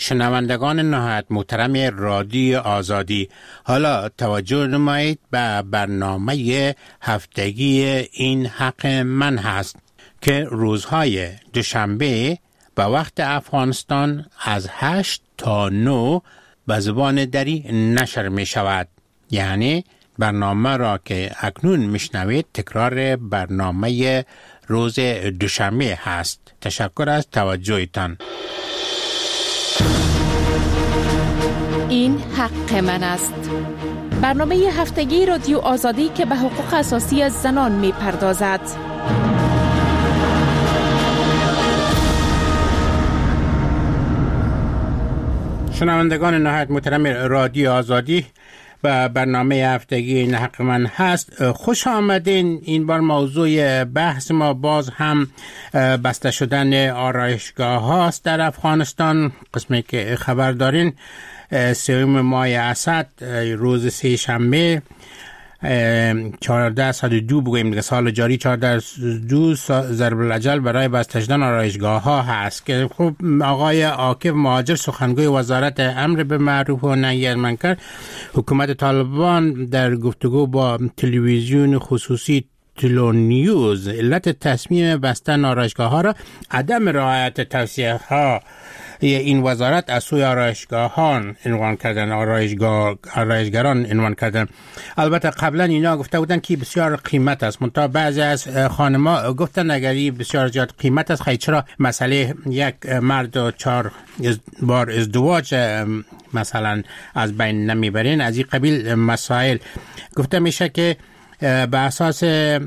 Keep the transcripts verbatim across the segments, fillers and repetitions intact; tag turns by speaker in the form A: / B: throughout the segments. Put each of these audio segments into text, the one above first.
A: شنوندگان نهایت محترم رادیو آزادی، حالا توجه نمایید به برنامه هفتگی این حق من هست که روزهای دوشنبه به وقت افغانستان از هشت تا نه به زبان دری نشر می شود. یعنی برنامه را که اکنون میشنوید تکرار برنامه روز دوشنبه هست. تشکر از توجهتان.
B: این حق من است. برنامه هفتگی رادیو آزادی که به حقوق اساسی زنان می پردازد.
A: شنوندگان نهایت محترم رادیو آزادی و برنامه هفتگی این حق من هست، خوش آمدین. این بار موضوع بحث ما باز هم بسته شدن آرایشگاه هاست در افغانستان. قسمی که خبر دارین سوم ماه اسد روز سه شنبه چهارده صد و دو بگویم دیگه، سال جاری چهارده صد و دو ضرب الاجل برای بسته شدن آرایشگاه ها هست که خب آقای عاکف مهاجر سخنگوی وزارت امر به معروف و نهی از منکر حکومت طالبان در گفتگو با تلویزیون خصوصی تلو نیوز علت تصمیم بستن آرایشگاه ها را عدم رعایت توصیه ها این وزارت از سوی آرایشگاه ها عنوان کردن، آرایشگاه آرایشگران عنوان کردن. البته قبلا اینا گفته بودن که بسیار قیمت است، منتها بعضی از خانما گفتن اگر بسیار زیاد قیمت است خیلی چرا مسئله یک مرد و چهار بار ازدواج مثلا از بین نمیبرین. از این قبیل مسائل گفته میشه که به اساس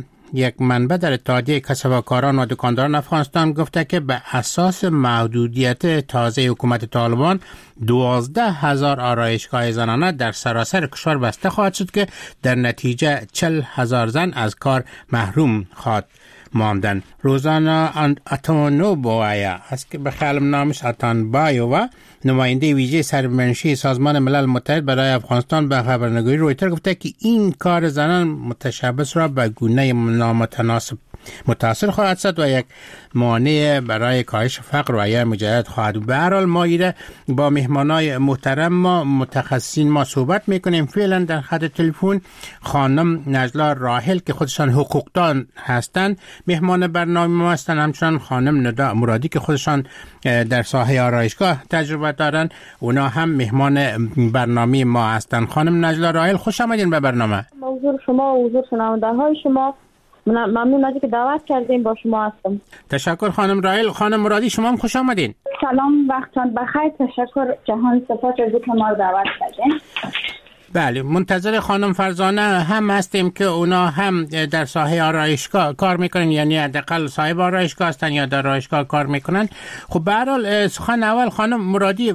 A: یک منبع در اتحادیه کسب‌وکاران و دکانداران افغانستان گفته که به اساس محدودیت تازه حکومت طالبان دوازده هزار آرایشگاه زنانه در سراسر کشور بسته خواهد شد که در نتیجه چل هزار زن از کار محروم خواهد ماندن. روزانا اتانو بایا است که به خیالم نامش اتان بایو و نماینده ویژه سرمنشی سازمان ملل متحد برای افغانستان به خبرنگاری رویتر گفته که این کار زنان متشبث را به گونه نامتناسب متاثر خواهد شد و یک مانع برای کاهش فقر و یا مجاهدت خواهد بود. به هر حال ما ایره با مهمانای محترم ما متخصصین ما صحبت میکنیم. فعلا در خط تلفن خانم نجلا راحل که خودشان حقوقدان هستند مهمان برنامه ما هستند، همچنان خانم ندا مرادی که خودشان در ساحه آرایشگاه تجربه دارن، اونا هم مهمان برنامه ما هستند. خانم نجلا راحل خوش آمدین به برنامه.
C: حضور شما و حضور شنونده های شما ممنون از اینکه دعوت کردین، با شما هستم.
A: تشکر خانم راحل. خانم مرادی شما هم خوش آمدین.
C: سلام، وقتتان بخیر. تشکر جهان صفات از اینکه ما رو دعوت کردین.
A: بله، منتظر خانم فرزانه هم هستیم که اونا هم در ساحه آرایشگاه کار میکنن، یعنی حداقل صاحب آرایشگاه هستن یا در آرایشگاه کار میکنن. خب به هر حال سخن اول خانم مرادی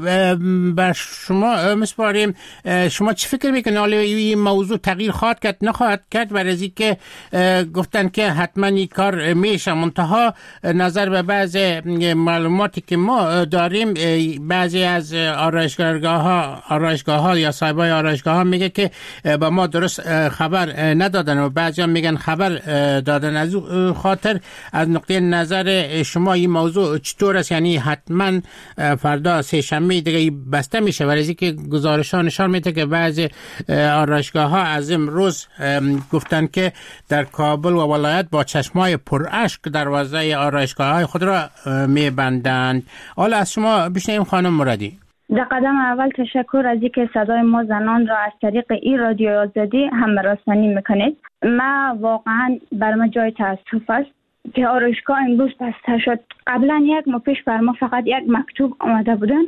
A: بر شما میسپاریم. شما چی فکر میکنید حالا این موضوع تغییر خواهد کرد نخواهد کرد؟ برای از اینکه گفتن که حتما این کار میشه، منتها نظر به بعض معلوماتی که ما داریم بعضی از آرایشگاه ها آرایشگاه ها یا صاحبای آرایشگاه ها میگه که با ما درست خبر ندادن و بعضی هم میگن خبر دادن. از خاطر از نقطه نظر شما این موضوع چطور است؟ یعنی حتما فردا سه شنبه دیگه بسته میشه؟ برای اینکه گزارش‌ها نشان میده که بعضی آرایشگاه ها از امروز گفتن که در کابل و ولایت با چشمای پراشک دروازه آرایشگاه های خود را میبندند. حالا از شما بشنویم خانم مرادی.
C: در قدم اول تشکر از اینکه صدای ما زنان را از طریق این رادیو آزادی همراسانی میکنید. ما واقعا بر ما جای تاسف است که آرایشگاه امروز بسته شد. قبلا یک ماه پیش بر ما فقط یک مکتوب آمده بودن.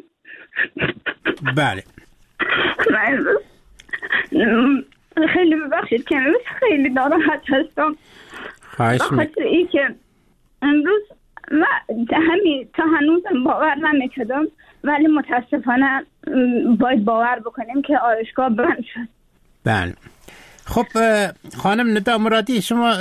A: بله.
C: خیلی ببخشید که امروز خیلی ناراحت هستم.
A: خواهش می‌کنم.
C: بخاطر اینکه امروز ما همین تا هنوزم باور نمی‌کردم، ولی متاسفانه باید باور بکنیم که آرایشگاه بند شد.
A: بله. خب خانم ندا مرادی شما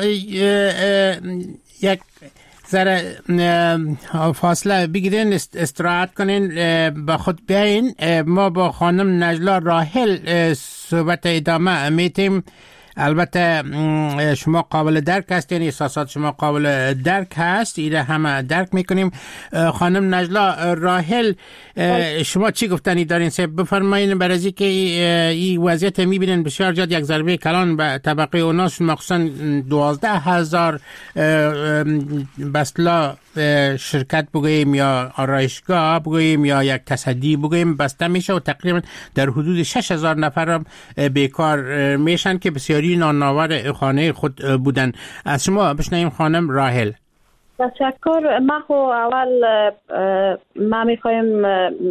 A: یک ذره فاصله بگیرین، استراحت کنین، با خود بیاین. ما با خانم نجلا راحل صحبت ادامه میتیم. البته شما قابل درک هست، یعنی احساسات شما قابل درک هست، ایره همه درک میکنیم. خانم نجلا، راحل شما چی گفتنی دارین؟ سب بفرمایین. برای از اینکه این وضعیت میبینین بسیار زیاد یک ضربه کلان به طبقه اوناس، مخصوصا دوازده هزار بسلا شرکت بگوییم یا آرایشگاه بگوییم یا یک تصدی بگوییم بسته میشه و تقریبا در حدود شش هزار نفر هم بیکار میشن که بسیاری نانآور خانه خود بودن. از شما بشنویم خانم راحل.
D: تشکر. ما خو اول ما میخوایم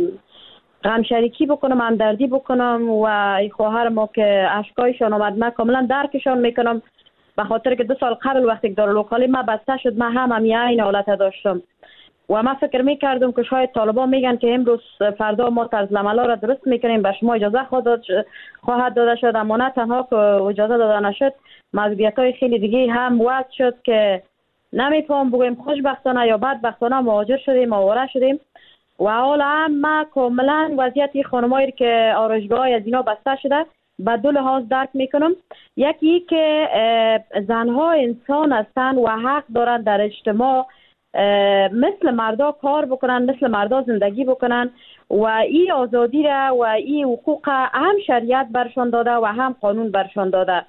D: غم شریکی بکنم، همدردی بکنم و خواهر ما که اشکایشان آمد، من کاملا درکشان میکنم، به خاطر که دو سال قبل وقتی که دارالمعلمین ما بسته شد ما هم هم این حالت داشتم و من فکر میکردم که شاید طالبان میگن که امروز فردا ما طرز العمل را درست میکنیم، به شما اجازه خواهد داده شد، اما نه تنها که اجازه داده نشد، محدودیت های خیلی دیگه هم وضع شد که نمیفهم بگویم خوشبختانه یا بدبختانه مهاجر شدیم، آواره شدیم و حالا هم ما کاملا وضعیت خانمایی که آرایشگاه از اینا بسته شده به دو لحاظ درک میکنم. یکی که زنها انسان هستن و حق دارن در اجتماع مثل مردا کار بکنن، مثل مردا زندگی بکنن و این آزادی را و این حقوق هم شریعت برشان داده و هم قانون برشان داده.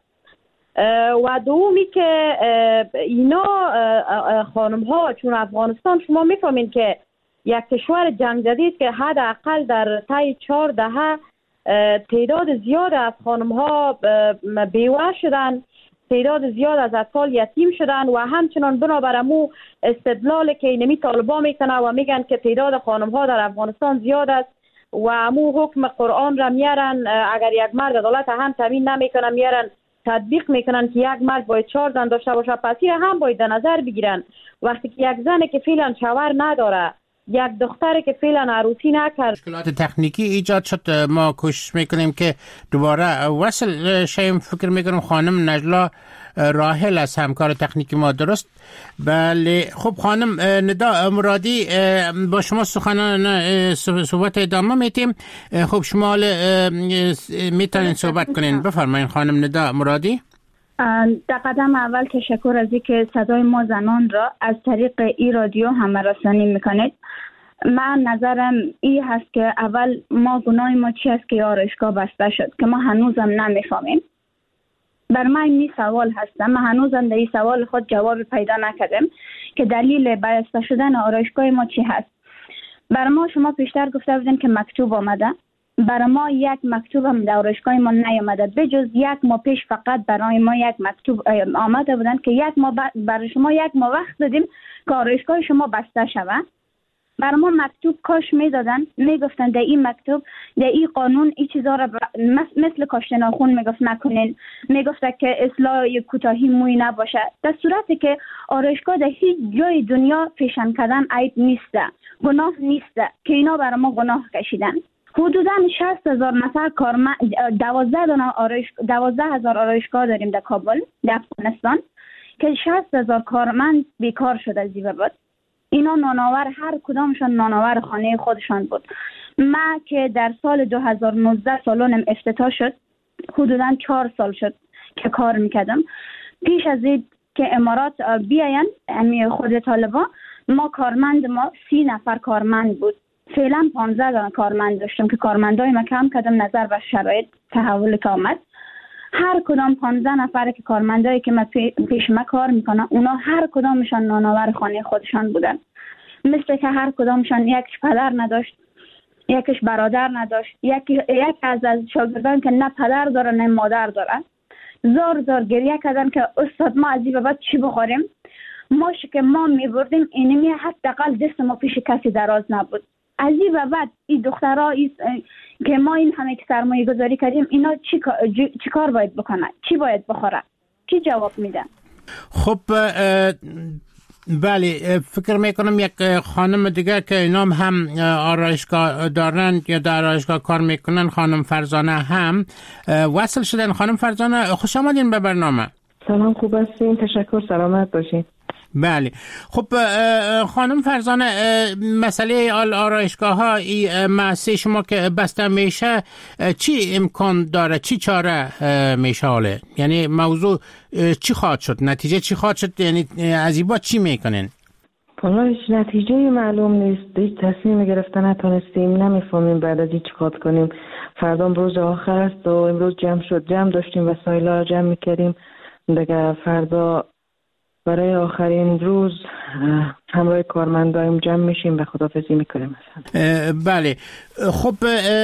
D: و دومی که اینا خانم ها، چون افغانستان شما میفهمین که یک کشور جنگ جدید که حداقل در طی چهار دهه تعداد زیاد از خانم ها بیوه شدن، تعداد زیاد از اطفال یتیم شدن و همچنان بنابر امو استدلال که اینمی طالبا میکنه و میگن که تعداد خانم ها در افغانستان زیاد است و امو حکم قرآن را میارن، اگر یک مرد عدالت هم تامین نمیکنه میارن تطبیق میکنن که یک مرد باید چهار زن داشته باشه، پس این هم باید در نظر بگیرن. وقتی که یک زن که فعلا شوهر نداره، یک دختر که فعلا عروسی نکرد،
A: مشکلات تکنیکی ایجاد شد، ما کوشش میکنیم که دوباره وصل شیم. فکر میکنم خانم نجلا راحل از همکار تکنیکی ما درست. بله خب خانم ندا مرادی با شما سخنان صحبت ادامه میتیم. خب شما میتونین صحبت کنین، بفرمایین خانم ندا مرادی.
C: در قدم اول تشکر از اینکه صدای ما زنان را از طریق ای رادیو همرسانی میکنید. من نظرم این هست که اول ما گناه ما چی است که آرایشگاه بسته شد که ما هنوزم نمیفهمیم. بر من این سوال هستم، من هنوزم در این سوال خود جواب پیدا نکردم که دلیل بسته شدن آرایشگاه ما چی هست. بر ما شما پیشتر گفته بودین که مکتوب آمده، برای ما یک مکتوب هم در آرایشگاه ما نیامده، بجز یک ماه پیش فقط برای ما یک مکتوب آمده بودن که یک ما برای شما یک ما وقت دادیم که آرایشگاه شما بسته شود. برای ما مکتوب کاش میدادن، میگفتن در این مکتوب در این قانون این چیزا را مثل کاشت ناخن میگفت نکنین، میگفت که اصلاح کوتاهی موی نباشه، در صورتی که آرایشگاه در هیچ جای دنیا پیشن کردن عیب نیسته، گناه نیسته که اینا برای ما گناه کشیدن. حدوداً شصت هزار نفر کارمند، دوازده دانه آرایش دوازده هزار آرایشگاه داریم در کابل، در افغانستان، که شصت هزار کارمند بیکار شده از این بعد. اینا نانآور، هر کدامشان نانآور خانه خودشان بود. ما که در سال دو هزار و نوزده سالونم افتتاح شد، حدوداً چهار سال شد که کار میکردم. پیش از این که امارات بیاین، یعنی خود طالبان، ما کارمند ما سی نفر کارمند بود. فعلا پانزده دانه کارمند داشتم که کارمندای ما کم کردم نظر به شرایط تحول که آمد. هر کدام پانزده نفر که کارمندایی که ما پیش ما کار میکنن، اونا هر کدامشان نانآور خانه خودشان بودن. مثل که هر کدامشان یکش پدر نداشت، یکش برادر نداشت، یک یک از از شاگردان که نه پدر داره نه مادر داره. زار زار گریه کردن که استاد ما از این بعد چی بخوریم؟ ماش که ما میبردیم اینمی حداقل دست ما پیش کسی دراز نبود. از این بعد این دخترها ای که ما این همه که سرمایه گذاری کردیم، اینا چی, چی کار باید بکنن؟ چی باید بخوره؟ چی جواب میدن؟
A: خب بله، فکر میکنم یک خانم دیگه که اینام هم آرایشگاه دارن یا در آرایشگاه کار میکنن، خانم فرزانه هم وصل شدن. خانم فرزانه خوش آمدین به برنامه.
E: سلام، خوب هستین؟ تشکر، سلامت باشین.
A: بله. خب خانم فرزانه، مسئله آرایشگاه ها مؤسسه شما که بسته میشه چی امکان داره، چی چاره میشه حاله؟ یعنی موضوع چی خواهد شد، نتیجه چی خواهد شد، یعنی از این با چی میکنین؟
E: والا هیچ نتیجه معلوم نیست، هیچ تصمیم گرفتن نتونستیم، نمیفهمیم بعد از این چی کار کنیم. فردا روز آخر است و امروز جمع شد، جمع داشتیم وسایل ها جمع میکردیم دیگه. فردا برای آخرین روز همراه کارمندایم جمع میشیم و خداحافظی میکنیم.
A: بله. خب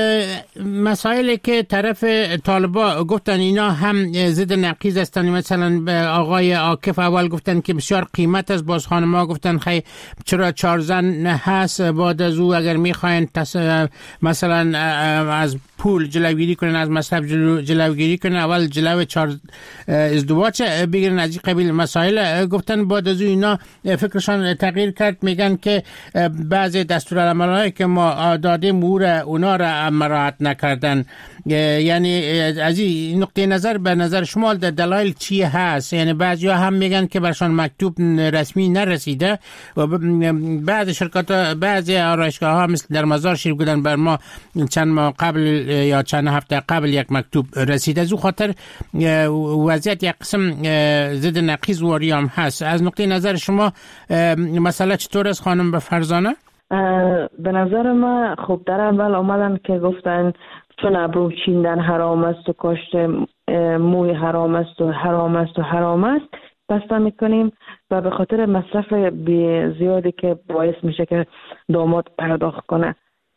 A: مسائلی که طرف طالبا گفتن اینا هم ضد نقیض هستن، مثلا آقای عاکف اول گفتن که بسیار قیمت است، باز خانم‌ها گفتن خیلی چرا چهار زن هست، بعد از او اگر میخواین مثلا از پول جلوگیری کنن، از مصرف جلوگیری کنن، اول جلو چهار ازدواج بگیرن، از این قبیل مسائل گفتن. بعد از اینا فکرشان تغییر کرد، میگن که بعضی دستورالعمل‌هایی که ما دادیم اونا را مراعات نکردن. یعنی از این نقطه نظر به نظر شما دلایل چی هست؟ یعنی بعضی ها هم میگن که برشان مکتوب رسمی نرسیده و بعضی شرکات، بعضی آرایشگاه ها مثل در مزار شریف بودن بر ما چند ماه قبل یا چند هفته قبل یک مکتوب رسیده. از او خاطر وضعیت یک قسم ضد نقیض واری هم هست. از نقطه نظر شما مسئله چطور است خانم فرزانه؟
E: به نظر ما خب در اول آمدن که گفتن چون ابرو چیندن حرام است و کاشت موی حرام است و حرام است و حرام است بسته میکنیم و به خاطر مصرف زیادی که باعث میشه که داماد پرداخت کنه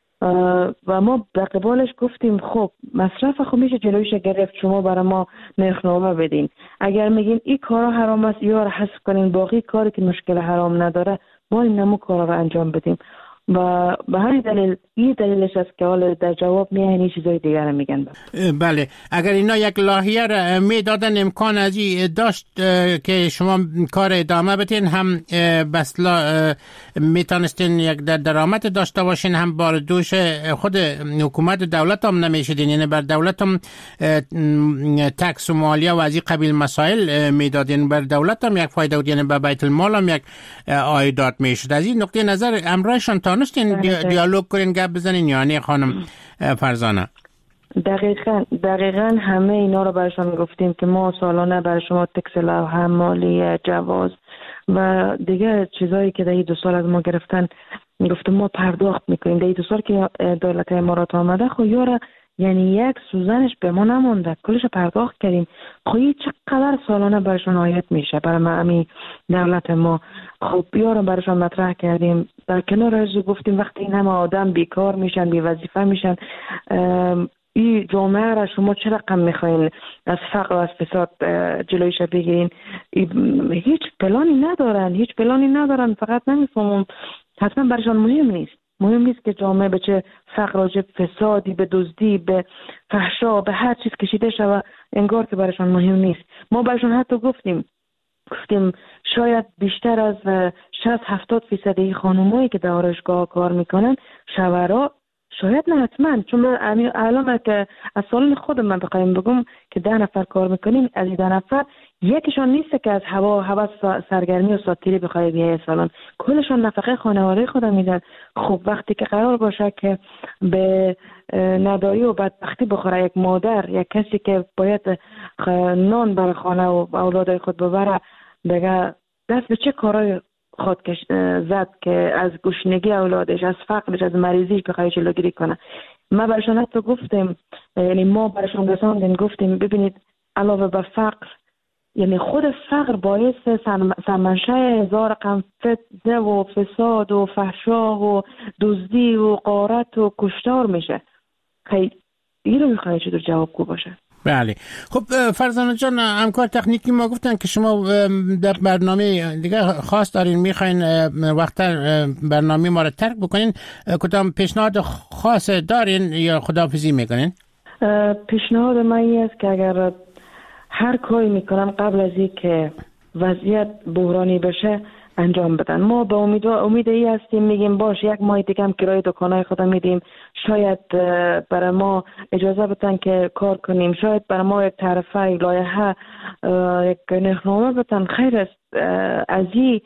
E: و ما در قبالش گفتیم خب مصرف خب میشه جلویش گرفت، شما برای ما نرخنامه بدین. اگر میگین این کارا حرام است یا را حذف کنین، باقی کاری که مشکل حرام نداره ما این نمو کارا رو انجام بدیم. و به همین دلیل این دلیلش است که حالا در جواب میایین این چیزای دیگر رو میگن.
A: بله. اگر اینا یک لایحه را میدادن امکان از این داشت که شما کار ادامه بدین، هم بسلا میتونستین یک در درآمد داشته باشین، هم بار دوش خود حکومت و دولت هم نمیشدین، یعنی بر دولت هم تکس و مالیه و از این قبیل مسائل میدادین، بر دولت هم یک فایده بود، یعنی بر بیت المال هم یک عایدات میشد. از این نقطه نظر امرایشان تانستین دیالوگ کنین، گپ بزنین یا نه خانم فرزانه؟
E: دقیقاً دقیقاً همه اینا رو برشان گفتیم که ما سالانه برای شما تکس لوحه مالی، جواز و دیگه چیزایی که در این دو سال از ما گرفتن گفتم ما پرداخت میکنیم. در این دو سال که دولت امارات آمده خب یارا یعنی یک سوزنش به ما نمونده، کلش پرداخت کردیم. خب چقدر سالانه برشان آید میشه برای معمی دولت ما. خب بیارم برشان مطرح کردیم، در کنار از گفتیم وقتی این همه آدم بیکار میشن، بی وظیفه میشن، این جامعه را شما چه رقم میخواین از فقر و از فساد جلویش بگیرین؟ هیچ پلانی ندارن، هیچ پلانی ندارن، فقط نمیفهمم حتما برشان مهم نیست. مهم نیست که جامعه به چه فقر و چه فسادی، به دزدی، به فحشا، به هر چیز کشیده شود، انگار که برشان مهم نیست. ما برشان حتی گفتیم گفتیم شاید بیشتر از شصت هفتاد فیصدی خانمایی که در آرایشگاه کار میکنن شوهرها، شاید نه حتما، چون من الان که از سالن خودم من بخوایم بگم که ده نفر کار میکنیم، از این ده نفر یکیشان نیست که از هوا هوا سرگرمی و ساتیری بخواد بیای سالن، کلشان نفقه خانواده خودم میدن. خب وقتی که قرار باشه که به نداری و بدبختی بخوره یک مادر، یک کسی که باید نان برای خانه و اولادای خود ببره، دیگه دست به چه کارای خودکش زد که از گشنگی اولادش، از فقرش، از مریضیش بخواه جلوگیری کنه. ما برشان حتی گفتیم، یعنی ما برشان رساندیم گفتیم ببینید علاوه به فقر، یعنی خود فقر باعث سرمنشه هزار رقم فتنه و فساد و فحشا و دزدی و غارت و کشتار میشه. خیلی این رو میخواه چطور جوابگو باشه.
A: بله. خب فرزانه جان، همکار تکنیکی ما گفتن که شما در برنامه دیگه خاص دارین، میخواین وقتا برنامه ما رو ترک بکنین، کدام پیشنهاد خاص دارین یا خداحافظی میکنین؟
E: پیشنهاد من این است که اگر هر کاری میکنم قبل از این که وضعیت بحرانی بشه انجام بدن. ما به امید امید ای هستیم، میگیم باش یک ماه دیگه هم کرایه دکانای خودم میدیم، شاید برای ما اجازه بدن که کار کنیم، شاید برای ما یک تعرفه، یک لایحه، یک نرخنامه بدن. خیر است، از این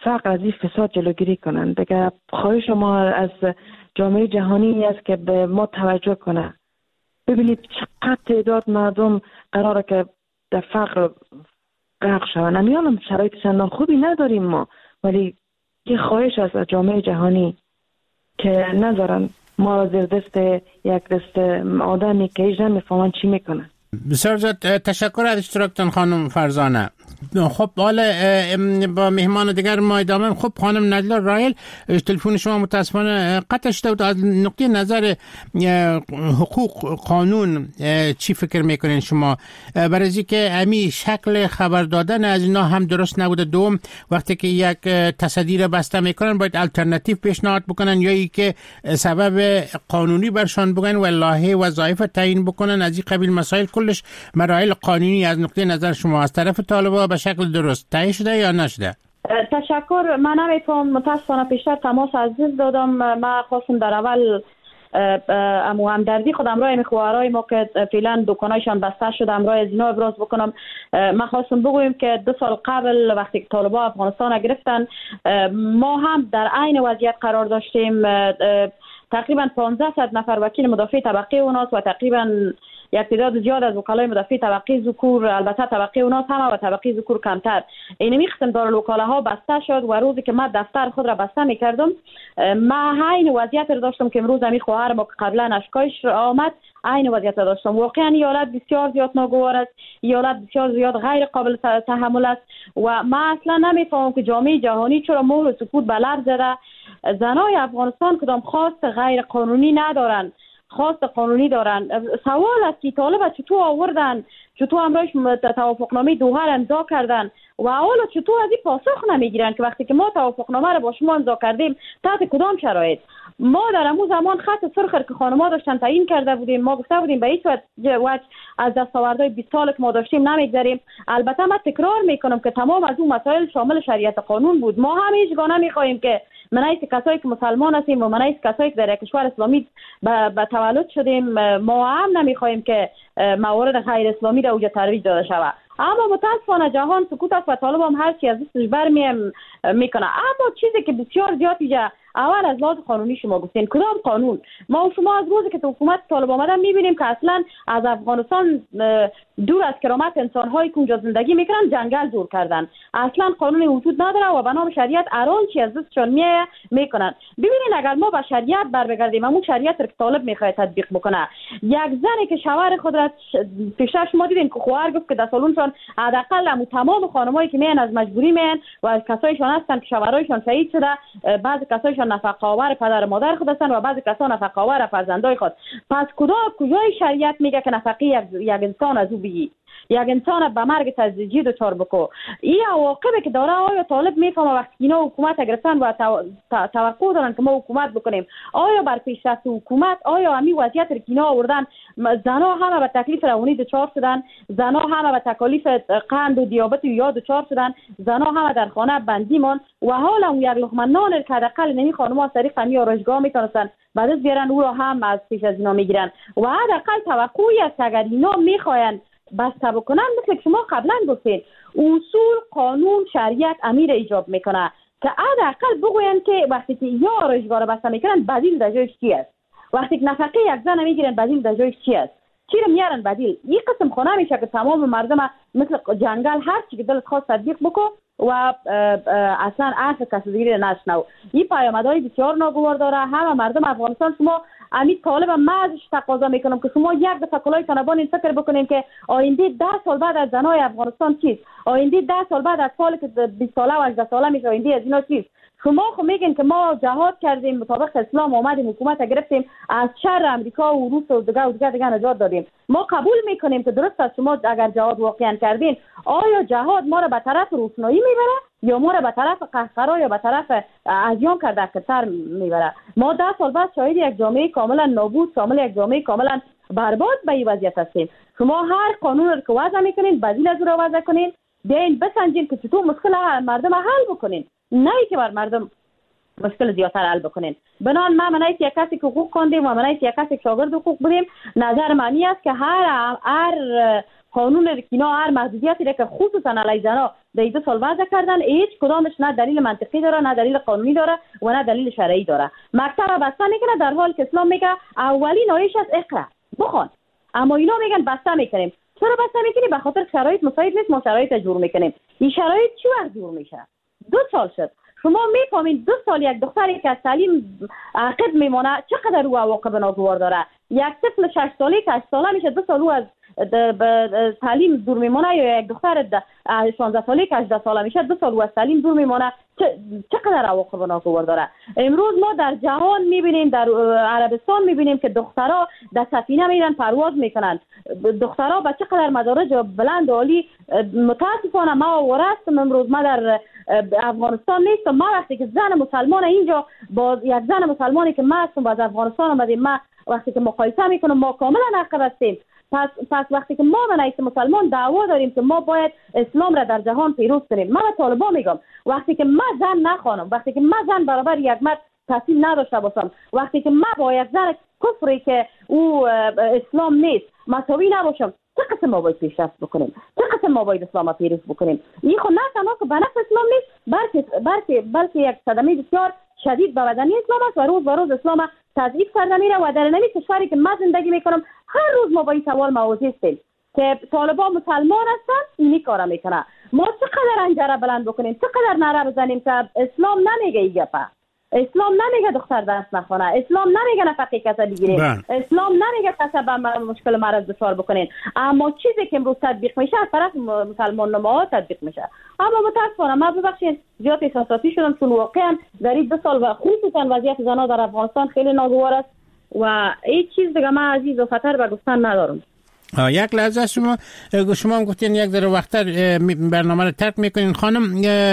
E: فقر از این فساد جلوگیری کنن. دیگه خواهش ما از جامعه جهانی است که به ما توجه کنه. ببینید چقدر تعداد مردم قراره که در فقر غرق شوند. امیالم شرایط چندان خوبی نداریم ما، ولی یه خواهش است از جامعه جهانی که نذارن ما زیر دست یک دست آدمی که ایجا نمیفهمن چی میکنن.
A: بسیار زیاد تشکر از اشتراکتان خانم فرزانه. خب حالا با مهمان دیگر ما ادامه. خب خانم نجلا رایل، تلفن شما متاسفانه قطع شده بود. از نقطه نظر حقوق قانون چی فکر میکنین شما؟ برای از اینکه امی شکل خبر دادن از اینا هم درست نبوده. دوم، وقتی که یک تصدی را بسته میکنن باید الटरनेटिव پیشنهاد بکنن یا ای که سبب قانونی برشان بگن و لایحه وظایف تعیین بکنن. از این قبیل مسائل کلش مراحل قانونی از نقطه نظر شما از طرف طالبان به شکل درست تعیین شده یا نشده؟
D: تشکر. من نمیتونم متاسفانه پیشتر تماس عزیز دادم. من خواستم در اول امو همدردی خودم رای میخوارای ما که فعلا دکانایشان بسته شده هم رای از اینا ابراز بکنم. من خواستم بگویم که دو سال قبل وقتی که طالبان افغانستان گرفتن ما هم در عین وضعیت قرار داشتیم. تقریبا پانزده صد نفر وکیل مدافع طبقه اوناس و تقریبا یک تعداد زیاد از وکلای مدافع طبقه ذکور، البته طبقه اوناس هم و طبقه ذکور کمتر، این قسم دارالوکاله ها بسته شد و روزی که من دفتر خود را بسته میکردم ما عین وضعیت را داشتم که امروز امی خواهر ما که قبلا اشکایش آمد عین وضعیت را داشتم. واقعا ایالت بسیار زیاد ناگوار است، ایالت بسیار زیاد غیر قابل تحمل است و ما اصلا نمیفهمم که جامعه جهانی چرا مهر سکوت به لب زده. زنای افغانستان کدام خواست غیر قانونی ندارن، خواست قانونی دارن. سوال است که طالب چطور آوردن، چطور امروز توافقنامه دوحه را امضا کردن و حالا چطور از این پاسخ نمیگیرن که وقتی که ما توافقنامه را با شما امضا کردیم تحت کدام شرایط؟ ما در همون زمان خط سرخ که خانم‌ها داشتن تعیین کرده بودیم، ما گفته بودیم به هیچ وجه از دستاوردهای بیست سال که ما داشتیم نمیگذریم. البته من تکرار میکنم که تمام از اون مسائل شامل شریعت قانون بود. ما هم هیچگاه نمیخواهیم که من ایست کسایی که مسلمان هستیم و من ایست کسایی که در کشور اسلامی به تولد شدیم ما هم نمیخواهیم که موارد غیر اسلامی را اوجا ترویج داده شود. اما متاسفانه جهان سکوت است و طالب هم هر چی از دستش برمی میکنه. اما چیزی که بسیار زیاد اینجا اول از لحاظ قانونی شما گفتین کدام قانون؟ ما و شما از روزی که حکومت طالب آمدن میبینیم که اصلا از افغانستان دور از کرامت انسان‌هایی که اونجا زندگی میکنن جنگل دور کردن. اصلا قانونی وجود نداره و به نام شریعت هر چی از دستشون میه میکنن. ببینید اگر ما به شریعت بر بگردیم، همون شریعت رو که طالب میخواد تطبیق بکنه، یک زنی که شوهر خود را پیشتر شما دیدین که خواهر گفت که در سالونشون حداقل همون تمام خانمایی که میان از مجبوری میان و از کسایشون هستن که شوهرایشون شهید شده، بعضی کسایشون نفقه آور پدر مادر خود هستن و بعضی کسا نفقه آور فرزندای خود. پس کجا کجای شریعت میگه که نفقه یک, یک انسان از او بگی، یک انسان به مرگ تزریجی دچار بکو؟ این عواقبی که داره آیا طالب میفهمه وقتی اینا حکومت گرفتن و توقع دارن که ما حکومت بکنیم؟ آیا بر پیشرفت حکومت آیا همین وضعیت رو که اینا آوردن زنا همه به تکلیف روانی دچار شدن، زنا همه به تکالیف قند و دیابت یا دچار شدن، زنا همه در خانه بندی مان و حالا اون یک لقمه نان که حداقل نمی خانم‌ها از طریق همین آرایشگاه میتونستن بعد از بیارن او را هم از پیش از اینا میگیرن و حداقل توقعی است اگر اینا میخواین بسته بکنن مثل که شما قبلا گفتین اصول قانون شریعت امیر ایجاب میکنه که حداقل بگوین که وقتی که یا آرایشگاه را بسته میکنن بدیل در جایش چی است؟ وقتی که نفقه یک زن میگیرن بدیل در جایش چی است؟ چی رو میارن بدیل؟ این قسم خونه میشه که تمام مردم مثل جنگل هر چی که دلت خواست تطبیق بکن و اصلا حرف کسی دیگه نشنو. این پیامدهای بسیار ناگوار داره. همه مردم افغانستان شما امید طالب من ازش تقاضا میکنم که شما یک دفعه کلای تنبان این فکر بکنین که آینده ده سال بعد از زنای افغانستان چیست؟ آینده ده سال بعد از سالی که بیست ساله و هجده ساله میشه آینده از اینا چیست؟ شما خب میگین که ما جهاد کردیم مطابق اسلام آمدیم حکومت گرفتیم از شر امریکا و روس و دیگه و دیگه دیگه نجات دادیم. ما قبول میکنیم که درست است شما اگر جهاد واقعا کردین، آیا جهاد ما را به طرف روشنایی میبره یا ما را به طرف قهقرا یا به طرف ازیان کرده کتر میبره؟ ما ده سال بعد شاهد یک جامعه کاملا نابود، شامل یک جامعه کاملا برباد به این وضعیت هستیم. شما هر قانون رو که وضع میکنین بدیل از رو وضع کنین، بیاین بسنجین که چطور مشکل مردم حل بکنین، نه که بر مردم مشکل زیادتر حل بکنین. بنان ما منای یک کسی که حقوق خواندیم و منای یک کسی که شاگرد حقوق بودیم، نظر معنی است که هر هر قانون رکینا هر محدودیتی که خصوصا علیه زنا در دو سال وضع کردن، هیچ کدامش نه دلیل منطقی داره، نه دلیل قانونی داره و نه دلیل شرعی داره. مکتب بسته میکنه در حال که اسلام میگه اولین آیه‌اش از اقرا بخوان، اما اینا میگن بسته میکنیم. چرا بسته میکنی؟ به خاطر شرایط مساعد نیست، ما شرایط جور میکنیم. این شرایط چی وقت جور میشه؟ دو سال شد. شما میفهمین دو سال یک دختری که از تعلیم عقب میمونه چقدر او عواقب ناگوار داره. یک طفل شش ساله که هشت ساله میشه دو سال او از تعلیم دور میمونه، یا یک دختر شانزده ساله که هجده ساله میشه دو سال او از تعلیم دور میمونه. چقدر عواقب ناگوار داره. امروز ما در جهان میبینیم، در عربستان میبینیم که دخترها در سفینه میرن پرواز میکنن. دخترها به چقدر مدارج بلند و عالی. متاسفانه ما ورستم امروز ما در افغانستان نیستم. ما وقتی که زن مسلمان اینجا با یک زن مسلمانی که ما هستم و از افغانستان آمدیم، ما وقتی که مقایسه میکنم ما کاملا عقب هستیم. پس پس وقتی که ما به نحیث مسلمان دعوا داریم که ما باید اسلام را در جهان پیروز کنیم، من به طالبان میگم وقتی که ما زن نخوانم، وقتی که ما زن برابر یک مرد تحصیل نداشته باشم، وقتی که ما با یک زن کفری که او اسلام نیست مساوی نباشم، چه قسم ما باید پیشرفت بکنیم؟ چه قسم ما باید اسلام پیروز بکنیم؟ این خود نه تنها که به نفع اسلام نیست، بلکه بلکه بلکه یک صدمه بسیار شدید به بدنی اسلام است و روز به روز اسلام تضعیف کرده میره. و در نمی کشوری که من زندگی میکنم هر روز ما با این سوال مواجه هستیم که طالبان مسلمان هستن، اینی کارا میکنه. ما چقدر انجره بلند بکنیم، چقدر نعره بزنیم که اسلام نمیگه این گپه، اسلام نمیگه دختر درس نخونه، اسلام نمیگه نفقه کسا بگیرین، اسلام نمیگه کسا به مشکل مرض دچار بکنین، اما چیزی که امروز تطبیق میشه از طرف مسلمان نما تطبیق میشه. اما متاسفانه ما ببخشید زیاد احساساتی شدم، چون واقعا در این دو سال و خصوصا وضعیت زنان در افغانستان خیلی ناگوار است و هیچ چیز دیگه من از این اضافه‌تر به گفتن ندارم.
A: یک لحظه شما شما هم گفتین یک ذره وقتر برنامه رو ترک میکنین. خانم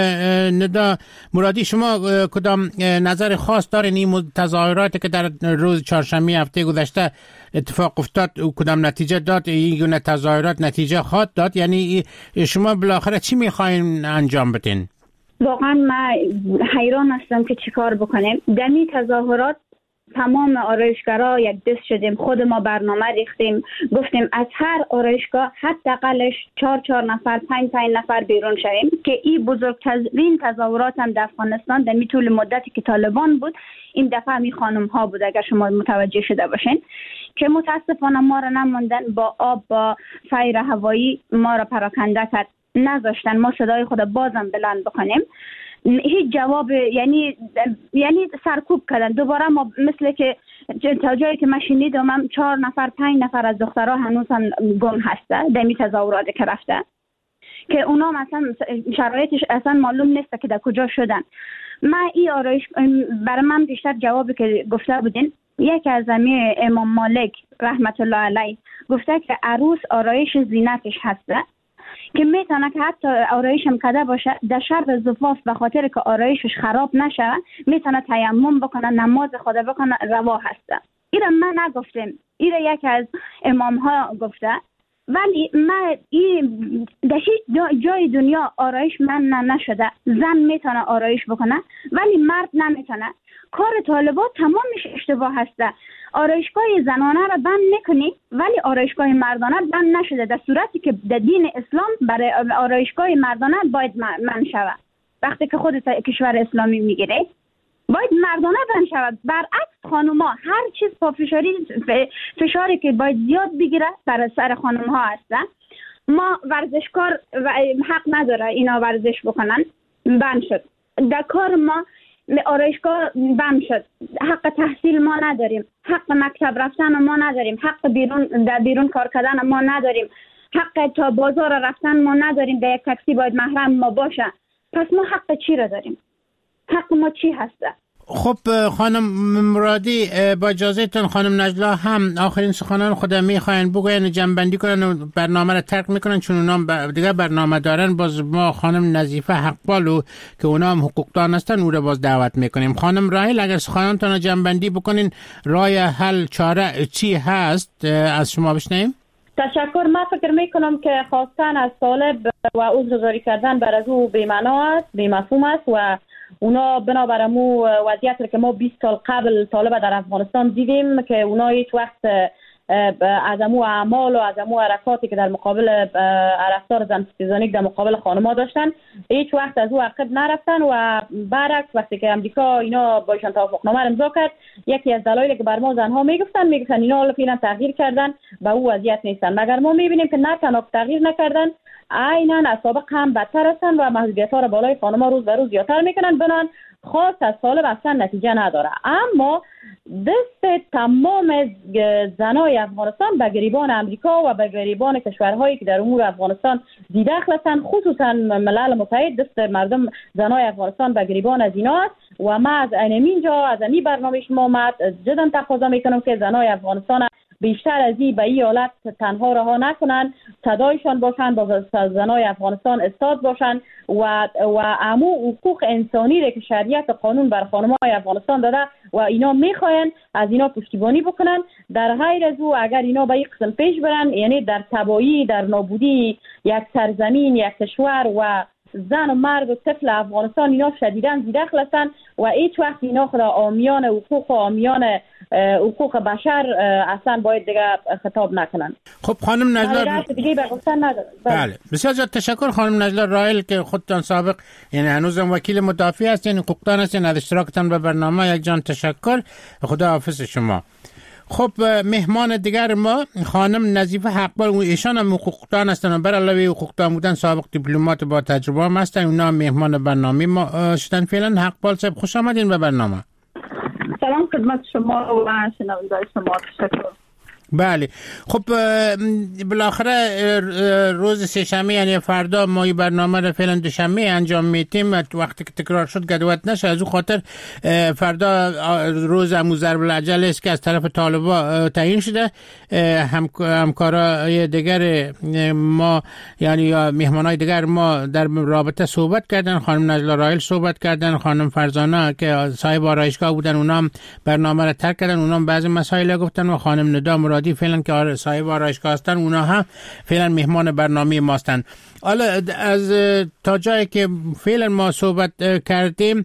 A: ندا مرادی، شما کدام نظر خاص دارین این تظاهراتی که در روز چهارشنبه هفته گذشته اتفاق افتاد و کدام نتیجه داد؟ این گونه تظاهرات نتیجه خواهد داد؟ یعنی شما بالاخره چی میخواین انجام بدین؟
C: واقعا من حیران هستم که چیکار بکنیم. دمی تظاهرات تمام آرایشگرها یک دست شدیم، خود ما برنامه ریختیم، گفتیم از هر آرایشگاه حداقلش چهار چهار نفر پنج پنج نفر بیرون شویم که این بزرگترین تظاهرات هم در افغانستان در طول مدتی که طالبان بود این دفعه می خانم ها بود. اگر شما متوجه شده باشین که متاسفانه ما را نموندن، با آب با سیر هوایی ما را پراکنده کرد، نذاشتن ما صدای خود بازم بلند بکنیم. هیچ جواب، یعنی یعنی سرکوب کردن دوباره. ما مثل که تا جایی که من شنیدم هم چهار نفر پنج نفر از دخترها هنوز هم گم هسته در می تظاهراتی که رفته که اونا مثلا شرایطش اصلا معلوم نیست که در کجا شدن. من این آرایش برای من بیشتر جوابی که گفته بودین، یکی از امی امام مالک رحمت الله علیه گفته که عروس آرایش زینتش هسته که میتونه که حتی آرایش هم کده باشه در شب زفاف به خاطر که آرایشش خراب نشه میتونه تیمم بکنه، نماز خود بکنه، روا هسته. ایره من نگفتیم، ایره یکی از امام ها گفته. ولی من این در هیچ جای دنیا آرایش من نشده. زن میتونه آرایش بکنه ولی مرد نمیتونه. کار طالبات تمامش اشتباه هسته. آرایشگاه زنانه را بند نکنی ولی آرایشگاه مردانه بند نشده، در صورتی که در دین اسلام برای آرایشگاه مردانه باید من شود. وقتی که خود کشور اسلامی میگیره باید مردانه بند شود. برعکس خانوما هر چیز پافشاری فشاری که باید زیاد بگیره بر سر خانومها هسته. ما ورزشکار و حق نداره اینا ورزش بکنن، بند شد. در کار ما آرایشگاه بند شد، حق تحصیل ما نداریم، حق مکتب رفتن ما نداریم، حق بیرون در بیرون کار کردن ما نداریم، حق تا بازار رفتن ما نداریم، در یک تاکسی باید محرم ما باشه. پس ما حق چی را داریم؟ حق ما چی هسته؟
A: خب خانم مرادی، با اجازهتون خانم نجلا هم آخرین سخنان خودم میخواین بگوین، جنبندی کنن و برنامه را ترک میکنن چون اونا دیگه برنامه دارن. باز ما خانم نظیفه حقبالو که اونا هم حقوقدان هستن او را باز دعوت میکنیم. خانم راحل اگر سخنانتون را جنبندی بکنین، راه حل چاره چی هست از شما بشنیم؟
D: تشکر. من فکر میکنم که خواستن از طالب و عذرگزاری کردن بر از او بی‌معنا است، بی‌مفهوم است و اونا بنابر امو وضعیت که ما بیست سال قبل طالب در افغانستان دیدیم که اونا هیچ وقت از امو اعمال و از امو حرکاتی که در مقابل رفتار زن ستیزانی در مقابل خانم‌ها داشتن هیچ وقت از او عقب نرفتن و برعکس وقتی که امریکا اینا با ایشان توافقنامه امضا کرد یکی از دلایلی که بر ما زنها میگفتن میگفتن اینا حالا فعلا تغییر کردن به او وضعیت نیستن، مگر ما میبینیم که نه تنها تغییر نکردن عیناً از سابق هم بدتر هستن و محدودیت‌ها را بالای خانم‌ها روز به روز زیادتر میکنن، بنان خاص از طالب اصلا نتیجه نداره. اما دست تمام زنای افغانستان به گریبان امریکا و به گریبان کشورهایی که در امور افغانستان دیدخل هستند، خصوصا ملل متحد دست مردم زنای افغانستان به گریبان از اینا است و ما از اینجا از این برنامه شما ما جدا تقاضا میکنم که زنای افغانستان بیشتر از این به این حالت تنها رها نکنن، صدایشان باشن، با زنای افغانستان استاد باشن و و امو حقوق انسانی را که شریعت قانون بر خانم‌های افغانستان داده و اینا میخواین از اینا پشتیبانی بکنن. در غیر از او اگر اینا به این قسم پیش برن، یعنی در تباهی، در نابودی یک سرزمین، یک کشور و زن و مرد و طفل افغانستان اینا شدیداً زیدخل هستند و هیچ وقت اینا خدا آمیان حقوق و آمیان حقوق بشر اصلا باید دیگه خطاب نکنن.
A: خب خانم نجلا بله بسیار زیاد تشکر خانم نجلا رائل که خودتان سابق یعنی هنوزم وکیل مدافع هستین، حقوقدان هستین، از اشتراکتان به برنامه یک جان تشکر، خدا حافظ شما. خب مهمان دیگر ما خانم نظیفه حقبال، ایشان هم حقوقدان هستن و بر علاوه حقوقدان بودن سابق دیپلمات با تجربه هم هستن، اونا مهمان برنامه ما شدن. فعلا حقبال صاحب خوش آمدین به برنامه.
F: سلام خدمت شما و شنوندگان شما، تشکر.
A: بله خب بالاخره روز سه‌شنبه یعنی فردا ما این برنامه رو فعلا دوشنبه انجام میدیم، وقتی که تکرار شد گدوت نشه، از اون خاطر فردا روز ضرب العجل است که از طرف طالبا تعیین شده. هم همکارای دیگر ما یعنی یا مهمانای دیگر ما در رابطه صحبت کردن، خانم نجلا رائل صحبت کردن، خانم فرزانه که صاحب آرایشگاه بودن اونام برنامه رو ترک کردن، اونام بعضی مسائل گفتن و خانم ندا مرادی فعلا که صاحب آرایشگاه هستن اونا هم فعلا مهمان برنامه ما هستن. حالا از تا جایی که فعلا ما صحبت کردیم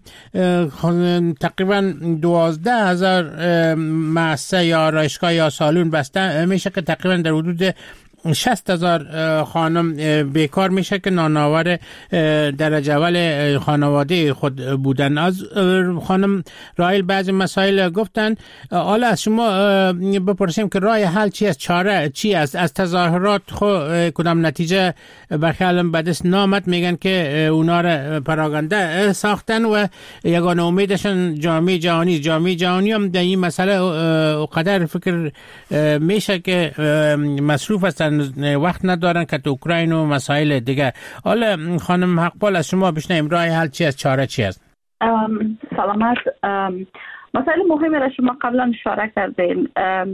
A: تقریبا دوازده هزار مؤسسه یا آرایشگاه یا سالون بسته میشه که تقریبا در حدود شصت هزار خانم بیکار میشه که نانآور درجه اول خانواده خود بودن. از خانم رائل بعضی مسائل گفتن، حالا از شما بپرسیم که راه حل چی است، چاره چی است؟ از تظاهرات خود کدام نتیجه برخیالم به دست نامد، میگن که اونا را پراگنده ساختن و یگانه امیدشون جامعه جهانی جامعه جهانی هم در این مسئله قدر فکر میشه که مصروف هستن، وقت ندارن که تو اوکراین و مسائل دیگه. حالا خانم حقبال از شما بشنویم راه حل چی است، چاره چی است؟
F: سلامت. مسائل مهمی را شما قبلا اشاره کردین،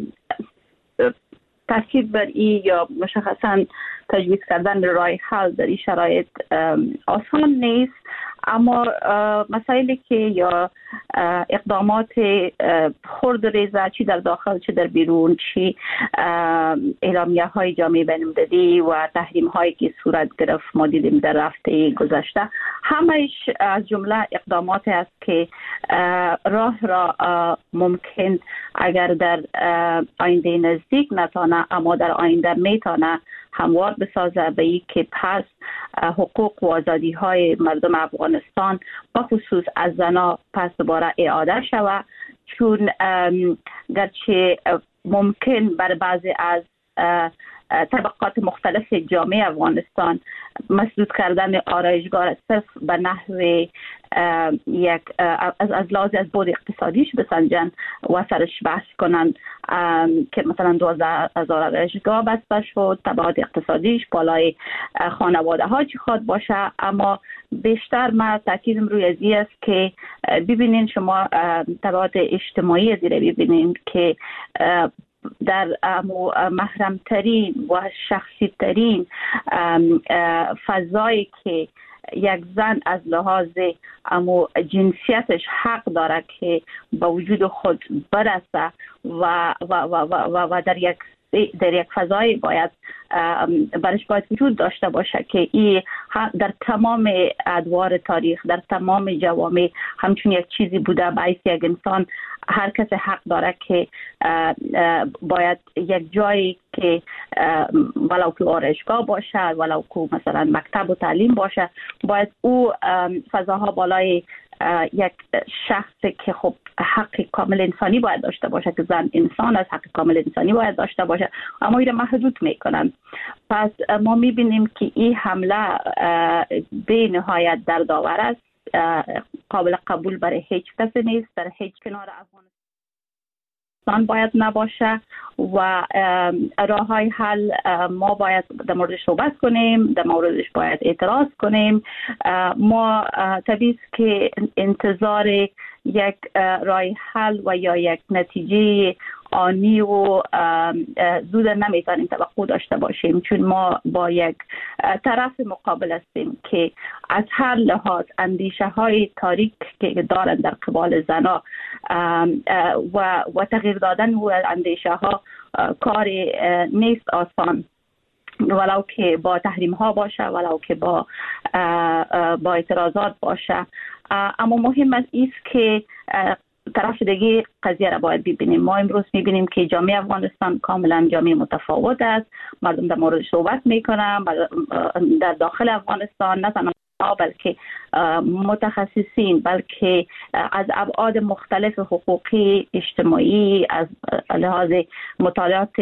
F: تاکید بر این یا مشخصا تجویز کردن راه حل در این شرایط آسان نیست، اما مسائلی که یا اقدامات خرد ریزه چی در داخل چی در بیرون، چی اعلامیه های جامعه بین‌المللی و تحریم هایی که صورت گرفت ما دیدیم در هفته گذشته، همش از جمله اقدامات است که راه را ممکن اگر در آینده نزدیک نتانه اما در آینده میتانه هموار بسازه به این که پس حقوق و آزادی های مردم افغانستان با خصوص از زنا پس دوباره اعاده شود، چون گرچه ممکن بر بعضی از طبقات مختلف جامعه افغانستان مسدود کردن آرایشگاه صرف به نحو یک از از لحاظ از بود اقتصادیش بسنجن و سرش بحث کنن که مثلا دوازده هزار آرایشگاه بسته شد، تبعات اقتصادیش بالای خانواده ها چی خواد باشه. اما بیشتر ما تاکیدم روی از این است که ببینین شما تبعات اجتماعی از این ببینین که در محرمترین و شخصی ترین فضایی که یک زن از لحاظ امو جنسیتش حق داره که با وجود خود برسه و, و, و, و, و در یک در یک فضای باید برش باید وجود داشته باشه که این در تمام ادوار تاریخ، در تمام جوامع همچون یک چیزی بوده. باعث یک انسان هر کس حق داره که باید یک جایی که ولو که آرایشگاه باشه، ولو که مثلا مکتب و تعلیم باشه، باید او فضاها بالای یک شخص که خب حق کامل انسانی باید داشته باشه، که زن انسان از حق کامل انسانی باید داشته باشه، اما این محدود میکنن. پس ما میبینیم که این حمله به نهایت دردآور است، قابل قبول برای هیچ کسی نیست، در هیچ کنار افغانستان باید نباشه و راه های حل ما باید در موردش صحبت کنیم، در موردش باید اعتراض کنیم. ما طبیعی است که انتظار یک راه حل و یا یک نتیجه آنی و زود نمیتونیم توقع داشته باشیم، چون ما با یک طرف مقابل هستیم که از هر لحاظ اندیشه های تاریک که دارن در قبال زنا و و تغییر دادن و اندیشه ها کار نیست آسان، ولو که با تحریم ها باشه، ولو که با با اعتراضات باشه. اما مهم است که طرف دیگه قضیه را باید ببینیم. ما امروز میبینیم که جامعه افغانستان کاملا جامعه متفاوت است، مردم در مورد صحبت میکنن در داخل افغانستان، نه تنها بلکه متخصصین، بلکه از ابعاد مختلف حقوقی اجتماعی، از لحاظ مطالعات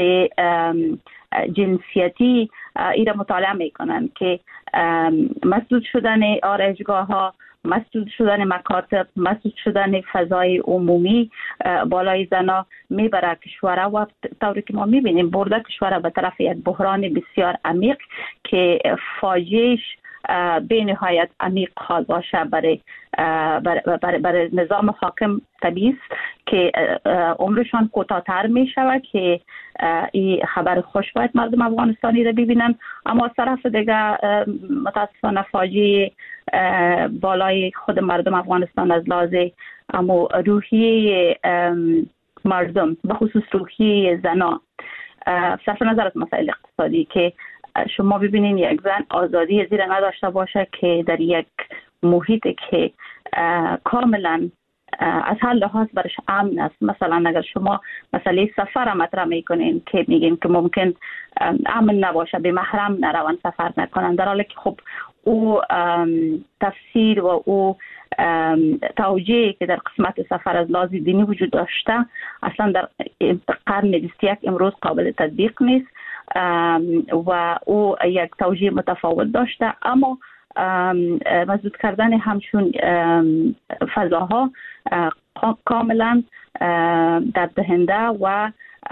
F: جنسیتی ایره مطالعه میکنن که مسدود شدن آرایشگاه ها، مسدود شدن مکاتب، مسدود شدن فضای عمومی بالای زنا میبره کشور و طوری که ما میبینیم برده کشور به طرف یک بحران بسیار عمیق که فاجعه‌اش به نهایت عمیق خواهد باشه برای برای بر بر نظام حاکم. طبیعی است که عمرشان کوتاه‌تر می شود که این خبر خوش باید مردم افغانستانی را ببینن، اما از طرف دیگه متاسفانه فاجعه بالای خود مردم افغانستان از لحاظ اما روحیه مردم، به خصوص روحیه زنا، صرف نظر از مسائل اقتصادی که شما ببینین یک زن آزادی زیر نداشته باشه که در یک محیط که کاملا از هر لحاظ برش امن است. مثلا اگر شما مسئله سفر مطرح میکنین که میگین که ممکن امن نباشه، به محرم نروان سفر نکنن، در حالی که خب او تفسیر و او توجیهی که در قسمت سفر از لحاظ دینی وجود داشته اصلا در قرن بیست و یک امروز قابل تطبیق نیست و او یک توجیه متفاوت داشته. اما مسدود کردن همچون فضاها کاملا درد دهنده و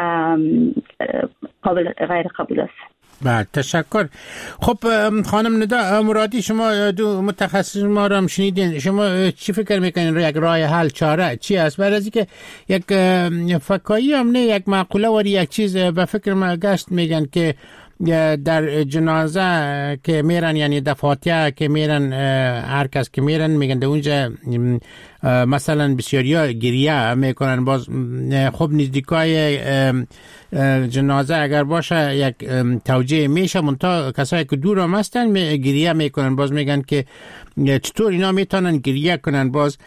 F: قابل غیر قبول است.
A: بله، تشکر. خب خانم ندا مرادی، شما دو متخصص ما را هم شنیدین، شما چی فکر میکنین یک راه حل، چاره چی است؟ برای از که یک فکایی هم نه، یک معقوله وری یک چیز به فکر ما گشت، میگن که در جنازه که میرن، یعنی دفاتر که میرن، هر کس که میرن میگن در اونجا مثلا بسیاریا گریه میکنن. باز خب نزدیکای جنازه اگر باشه یک توجیه میشه، منتها کسایی که دور هم هستن گریه میکنن. باز میگن که چطور اینا میتونن گریه کنن. باز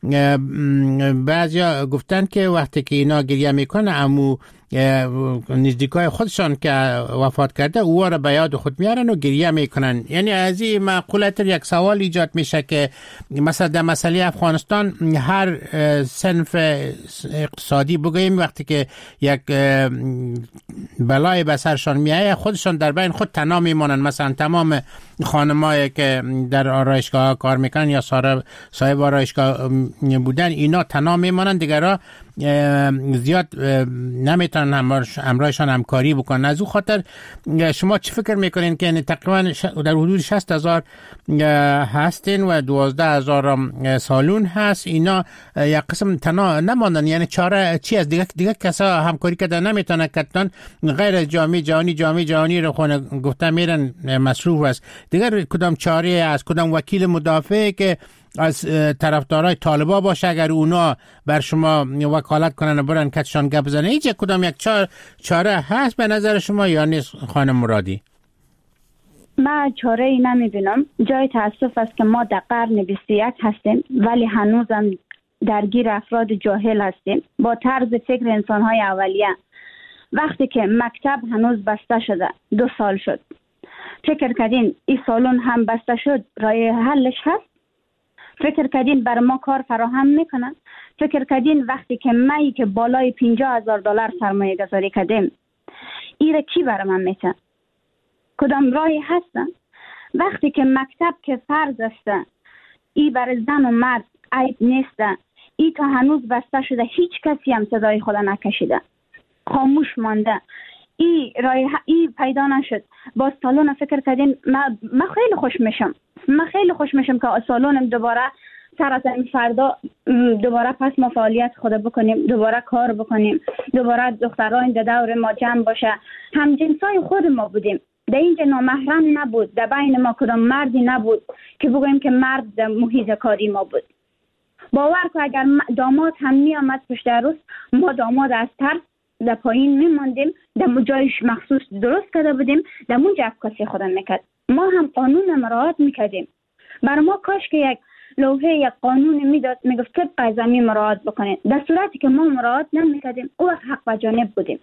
A: بعضیا گفتن که وقتی که اینا گریه میکنن امو نزدیکای خودشان که وفات کرده او را به یاد خود میارن و گریه میکنن. یعنی از این معقولت یک سوال ایجاد میشه که مثلا در مسئله افغانستان هر صنف اقتصادی بگوییم وقتی که یک بلای به سرشان میایه خودشان در بین خود تنها میمانن. مثلا تمام خانمایی که در آرایشگاه کار میکنن یا صاحب آرایشگاه بودن اینا تنها میمانن، دیگرها زیاد نمیتونن همراهشان همکاری بکنن. از او خاطر شما چی فکر میکنین که تقریبا در حدود شصت هزار هستین و دوازده هزار سالون هست، اینا یک قسم تنها نماندن، یعنی چاره چی از دیگه دیگه کسا همکاری کردن نمیتونن کردن غیر از جامعه جهانی. جامعه جهانی رو خونه گفتن میرن مصروف است، دیگر کدام چاره از کدام وکیل مدافع که از طرفدارای طالبا باشه اگر اونا بر شما وکالت کنن و برن کتشان گپ بزنه، هیچ کدام یک چاره هست به نظر شما یا نیست خانم مرادی؟
C: من چاره ای نمی بینم. جای تاسف است که ما در قرن بیست و یک هستیم ولی هنوزم درگیر افراد جاهل هستیم با طرز فکر انسان‌های اولیه. وقتی که مکتب هنوز بسته شده، دو سال شد، فکر کردین این سالون هم بسته شد رای حلش هست؟ فکر کردین بر ما کار فراهم میکنن؟ فکر کردین وقتی که مایی که بالای پنجاه هزار دلار سرمایه گذاری کردیم ایره کی بر من میتن؟ کدام راهی هستن؟ وقتی که مکتب که فرض است ای بر زن و مرد عیب نیست، ای تا هنوز بسته شده، هیچ کسی هم صدای خود نکشیده، خاموش مانده، ای رای ای پیدا نشد. با سالون فکر کردین من ما خیلی خوش میشم، من خیلی خوش میشم که سالونم دوباره سر از این فردا دوباره پس ما فعالیت خود بکنیم، دوباره کار بکنیم، دوباره دختران در دور ما جمع باشه. هم جنسای خود ما بودیم، در اینجا نامحرم نبود، در بین ما کدام مردی نبود که بگوییم که مرد در محیط کاری ما بود. باور که اگر داماد هم می آمد پشت عروس، ما داماد از ترس در پایین می ماندیم، در جایش مخصوص درست کرده بودیم، در اونجا عکاسی خودم میکرد. ما هم قانون مراعات میکردیم. برای ما کاش که یک لوحه یک قانون میداد میگفت طبق زمین مراعات بکنید. در صورتی که ما مراعات نمیکردیم او حق به جانب بودیم.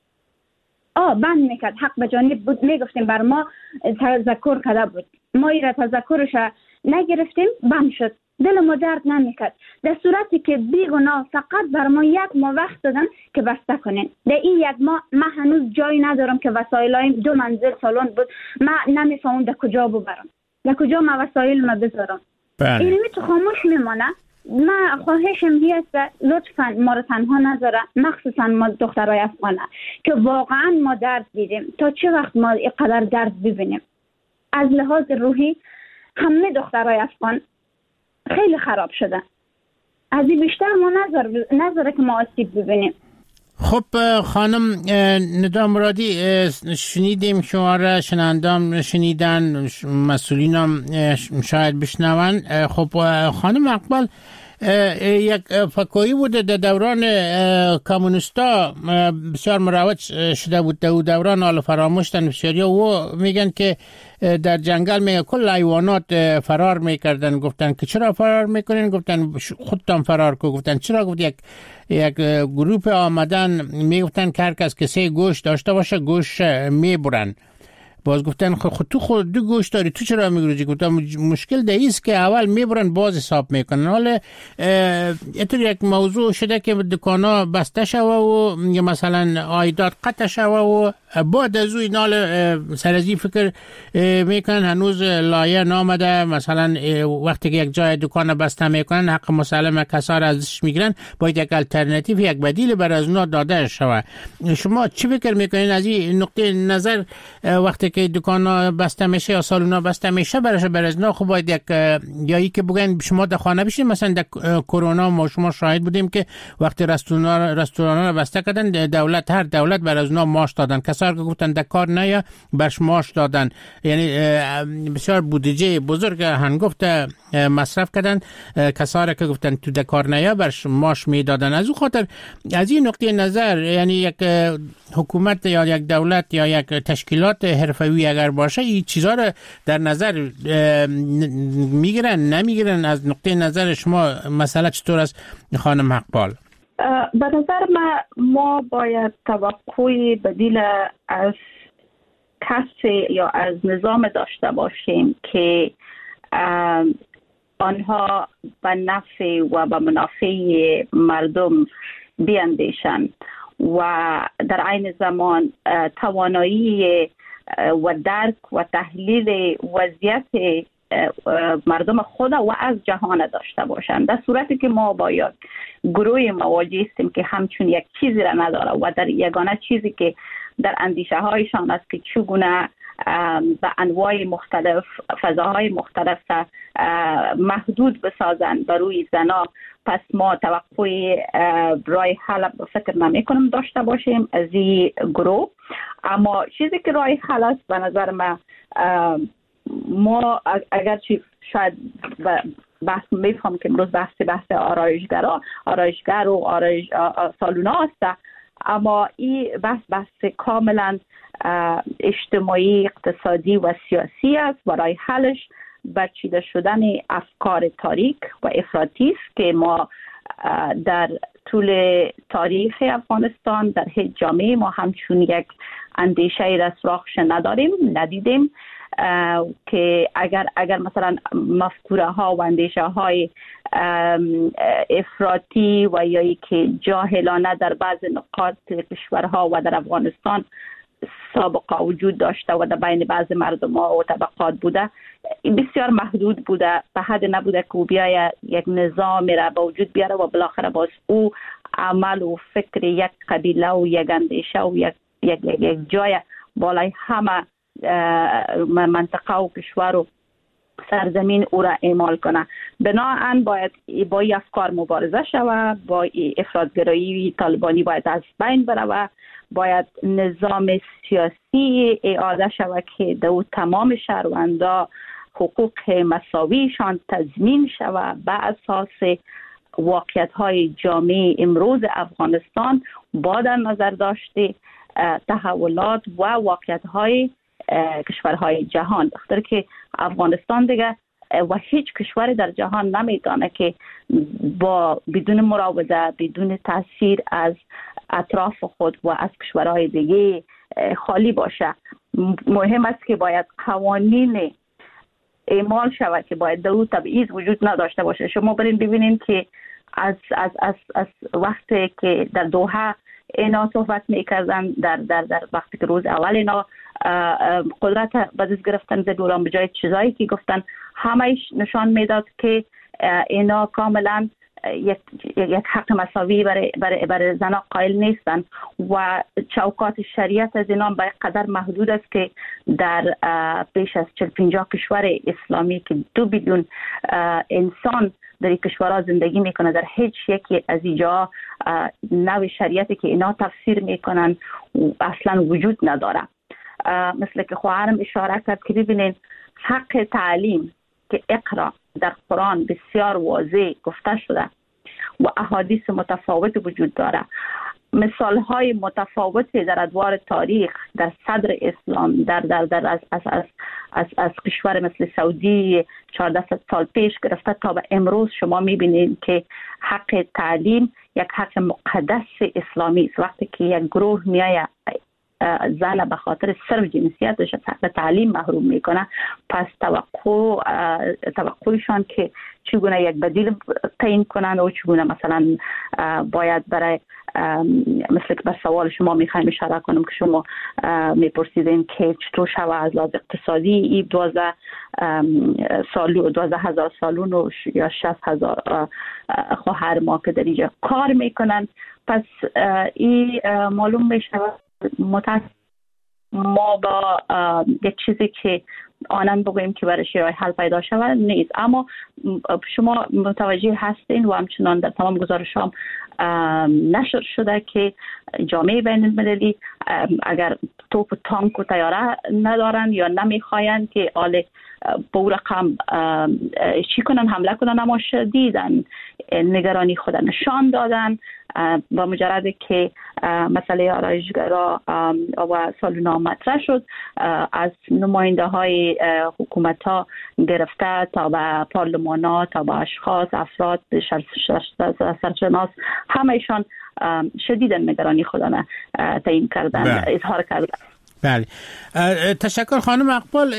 C: آه بند میکرد، حق به جانب بود، میگفتیم بر ما تذکر کرده بود، ما ایره تذکرش نگرفتیم، بند شد، دل ما درد نمیکرد. در صورتی که بیگناه فقط بر ما یک ماه وقت دادن که بسته کنین. در این یک ماه من هنوز جایی ندارم که وسایلایم دو منزل سالن بود، من نمیفهمم در کجا ببرم، در کجا من وسایل ما بذارم. این می تو خاموش میمانه. من خواهشم هست لطفا ما رو تنها نذاره، مخصوصا ما دخترای افغانه که واقعا ما درد دیدیم. تا چه وقت ما اینقدر درد ببینیم؟ از لحاظ روحی همه دخترای افغان خیلی خراب شده. از این بیشتر ما نظر نظره که ما آسیب ببینیم.
A: خب خانم ندا مرادی، شنیدیم شما را، شنوندگان شنیدن، مسئولینم شاید بشنون. خب خانم اقبال، یک فکایی بوده در دوران کمونیستا بسیار مروج شده بود، در دوران حالا فراموشتن بسیاری و میگن که در جنگل میگه کل حیوانات فرار میکردن. گفتن که چرا فرار میکنین؟ گفتن خودتان فرار کن. گفتن چرا؟ گفت یک یک گروپ آمدن میگفتن که هر کس که سه گوش داشته باشه گوش میبرن. باز گفتن خود تو خود دو گوش داری، تو چرا میگروزی؟ گفتن مشکل ده ایست که اول میبرن باز حساب میکنن. حالا اینطور یک موضوع شده که دکانا بسته شوه و مثلا عایدات قطع شوه و بعد از او اینال سرازی فکر میکنن هنوز لایه نامده، مثلا وقتی که یک جای دکان بسته میکنن حق مسلم کسا را ازش میگیرن، باید یک الٹرناتیو، یک بدیل بر از اونا داده شوه. شما چی فکر میکنین از این نقطه نظر؟ وقتی که دکان بسته میشه یا سالونا بسته میشه برش برازنا خب باید یک یایی که بگن شما در خانه بشین. مثلا در کرونا ما شما شاهد بودیم که وقتی رستوران رستوران رو بسته کردن، دولت هر دولت برازنا ماش دادن، کسا که گفتن در کار نیا برش ماش دادن. یعنی بسیار بودجه بزرگ هنگفت مصرف کردن، کسا که گفتن تو در کار نیا برش ماش میدادن. از او خاطر از این نقطه نظر یعنی یک حکومت یا یک دولت یا یک تشکیلات حرفه‌ای اگر باشه این چیزا رو در نظر میگیرن نمیگیرن؟ از نقطه نظر شما مسئله چطور است خانم اقبال؟
F: به نظر من ما باید توقعی بدیل از کسی یا از نظام داشته باشیم که آنها به نفع و به منافع مردم بیاندیشند و در عین زمان توانایی و درک و تحلیل وضعیت مردم خود و از جهان داشته باشند. در صورتی که ما باید گروه مواجه هستیم که همچون یک چیزی را نداره و در یگانه چیزی که در اندیشه هایشان است که چگونه به انواع مختلف فضاهای مختلف محدود بسازند بر روی زنا، پس ما توقع رای حل فکر نمی کنم داشته باشیم از این گروه. اما چیزی که رای حل است به نظر من، ما اگرچه شاید بحث میفهم که امروز بحث بحث آرایشگرا آرایشگر و آرایش سالونا است، اما این بحث بحث کاملا اجتماعی، اقتصادی و سیاسی است. برای حلش برچیده شدن افکار تاریک و افراطی است که ما در طول تاریخ افغانستان در هیچ جامعه ما همچون یک اندیشه رسراخش نداریم، ندیدیم که اگر اگر مثلا مفکوره ها و اندیشه های افراطی و یا ای که جاهلانه در بعض نقاط کشورها و در افغانستان سابقه وجود داشته و در بین بعض مردم ها و طبقات بوده، بسیار محدود بوده، به حد نبوده که بیای یک نظام را به وجود بیاره و بالاخره باز او عمل و فکر یک قبیله و یک اندیشه و یک یک یک, یک جای بالای همه منطقه و کشور و سرزمین او را اعمال کنه. بناهن باید با این افکار مبارزه شوه، با افراطگرایی طالبانی باید از بین بره، باید نظام سیاسی اعاده شود که دو تمام شهروندا حقوق مساویشان تضمین شود به اساس واقعیت های جامعه امروز افغانستان با در نظر داشته تحولات و واقعیت های کشورهای جهان. بخاطر که افغانستان دیگه و هیچ کشوری در جهان نمیتونه که با بدون مراوده، بدون تاثیر از اطراف خود و از کشورهای دیگه خالی باشه. مهم است که باید قوانین اعمال شود که باید در تبعیض وجود نداشته باشه. شما برین ببینید که از از از از وقتی که در دوحه اینا صحبت میکردن، در در در وقتی که روز اول اینا قدرت به دست گرفتن در دوران به جای چیزایی که گفتن، همهش نشان میداد که اینا کاملا یک یک حق مساوی برای برای برای زنان قائل نیستن و چوکات شریعت از اینا به قدر محدود است که در بیش از چهل پنجاه کشور اسلامی که دو بیلیون انسان در این کشورها زندگی میکنه، در هیچ یکی از اینجا نوع شریعتی که اینا تفسیر میکنن اصلا وجود نداره. مثل که خواهرم اشاره کرد که ببینید حق تعلیم که اقرا در قرآن بسیار واضح گفته شده و احادیث متفاوت وجود داره، مثال های متفاوتی در ادوار تاریخ در صدر اسلام در در در از از از از, از کشور مثل سعودی چهارده سال پیش گرفته تا به امروز شما میبینید که حق تعلیم یک حق مقدس اسلامی است. وقتی که یک گروه میایه زن به خاطر صرف جنسیتش حق تعلیم محروم میکنه، پس توقع توقعشان که چگونه یک بدیل تعیین کنن و چگونه مثلا باید برای مثل که به سوال شما میخوایم اشاره کنم که شما میپرسیدین که چطور شوه از لحاظ اقتصادی این دوازده سالو دوازده هزار سالون و یا شصت هزار خواهر ما که در اینجا کار میکنن، پس این معلوم میشه متاسف ما با یک چیزی که آنم بگوییم که برای راه حل پیدا شود نیست. اما شما متوجه هستین و همچنان در تمام گزارش هم نشر شده که جامعه بین المللی اگر توپ و تانک و تیاره ندارن یا نمیخواین که آل با او رقم چی کنن، حمله کنن، اما شدیدن نگرانی خود نشان دادن با مجرد که مسئله آرایشگرا و سالونا مطرح شد، از نماینده های حکومت ها گرفته تا به پارلمان ها تا به اشخاص افراد سرشناس همهشان شدیدن نگرانی خودن تعیین کردن، بله. اظهار کردن.
A: بله، تشکر خانم اقبال.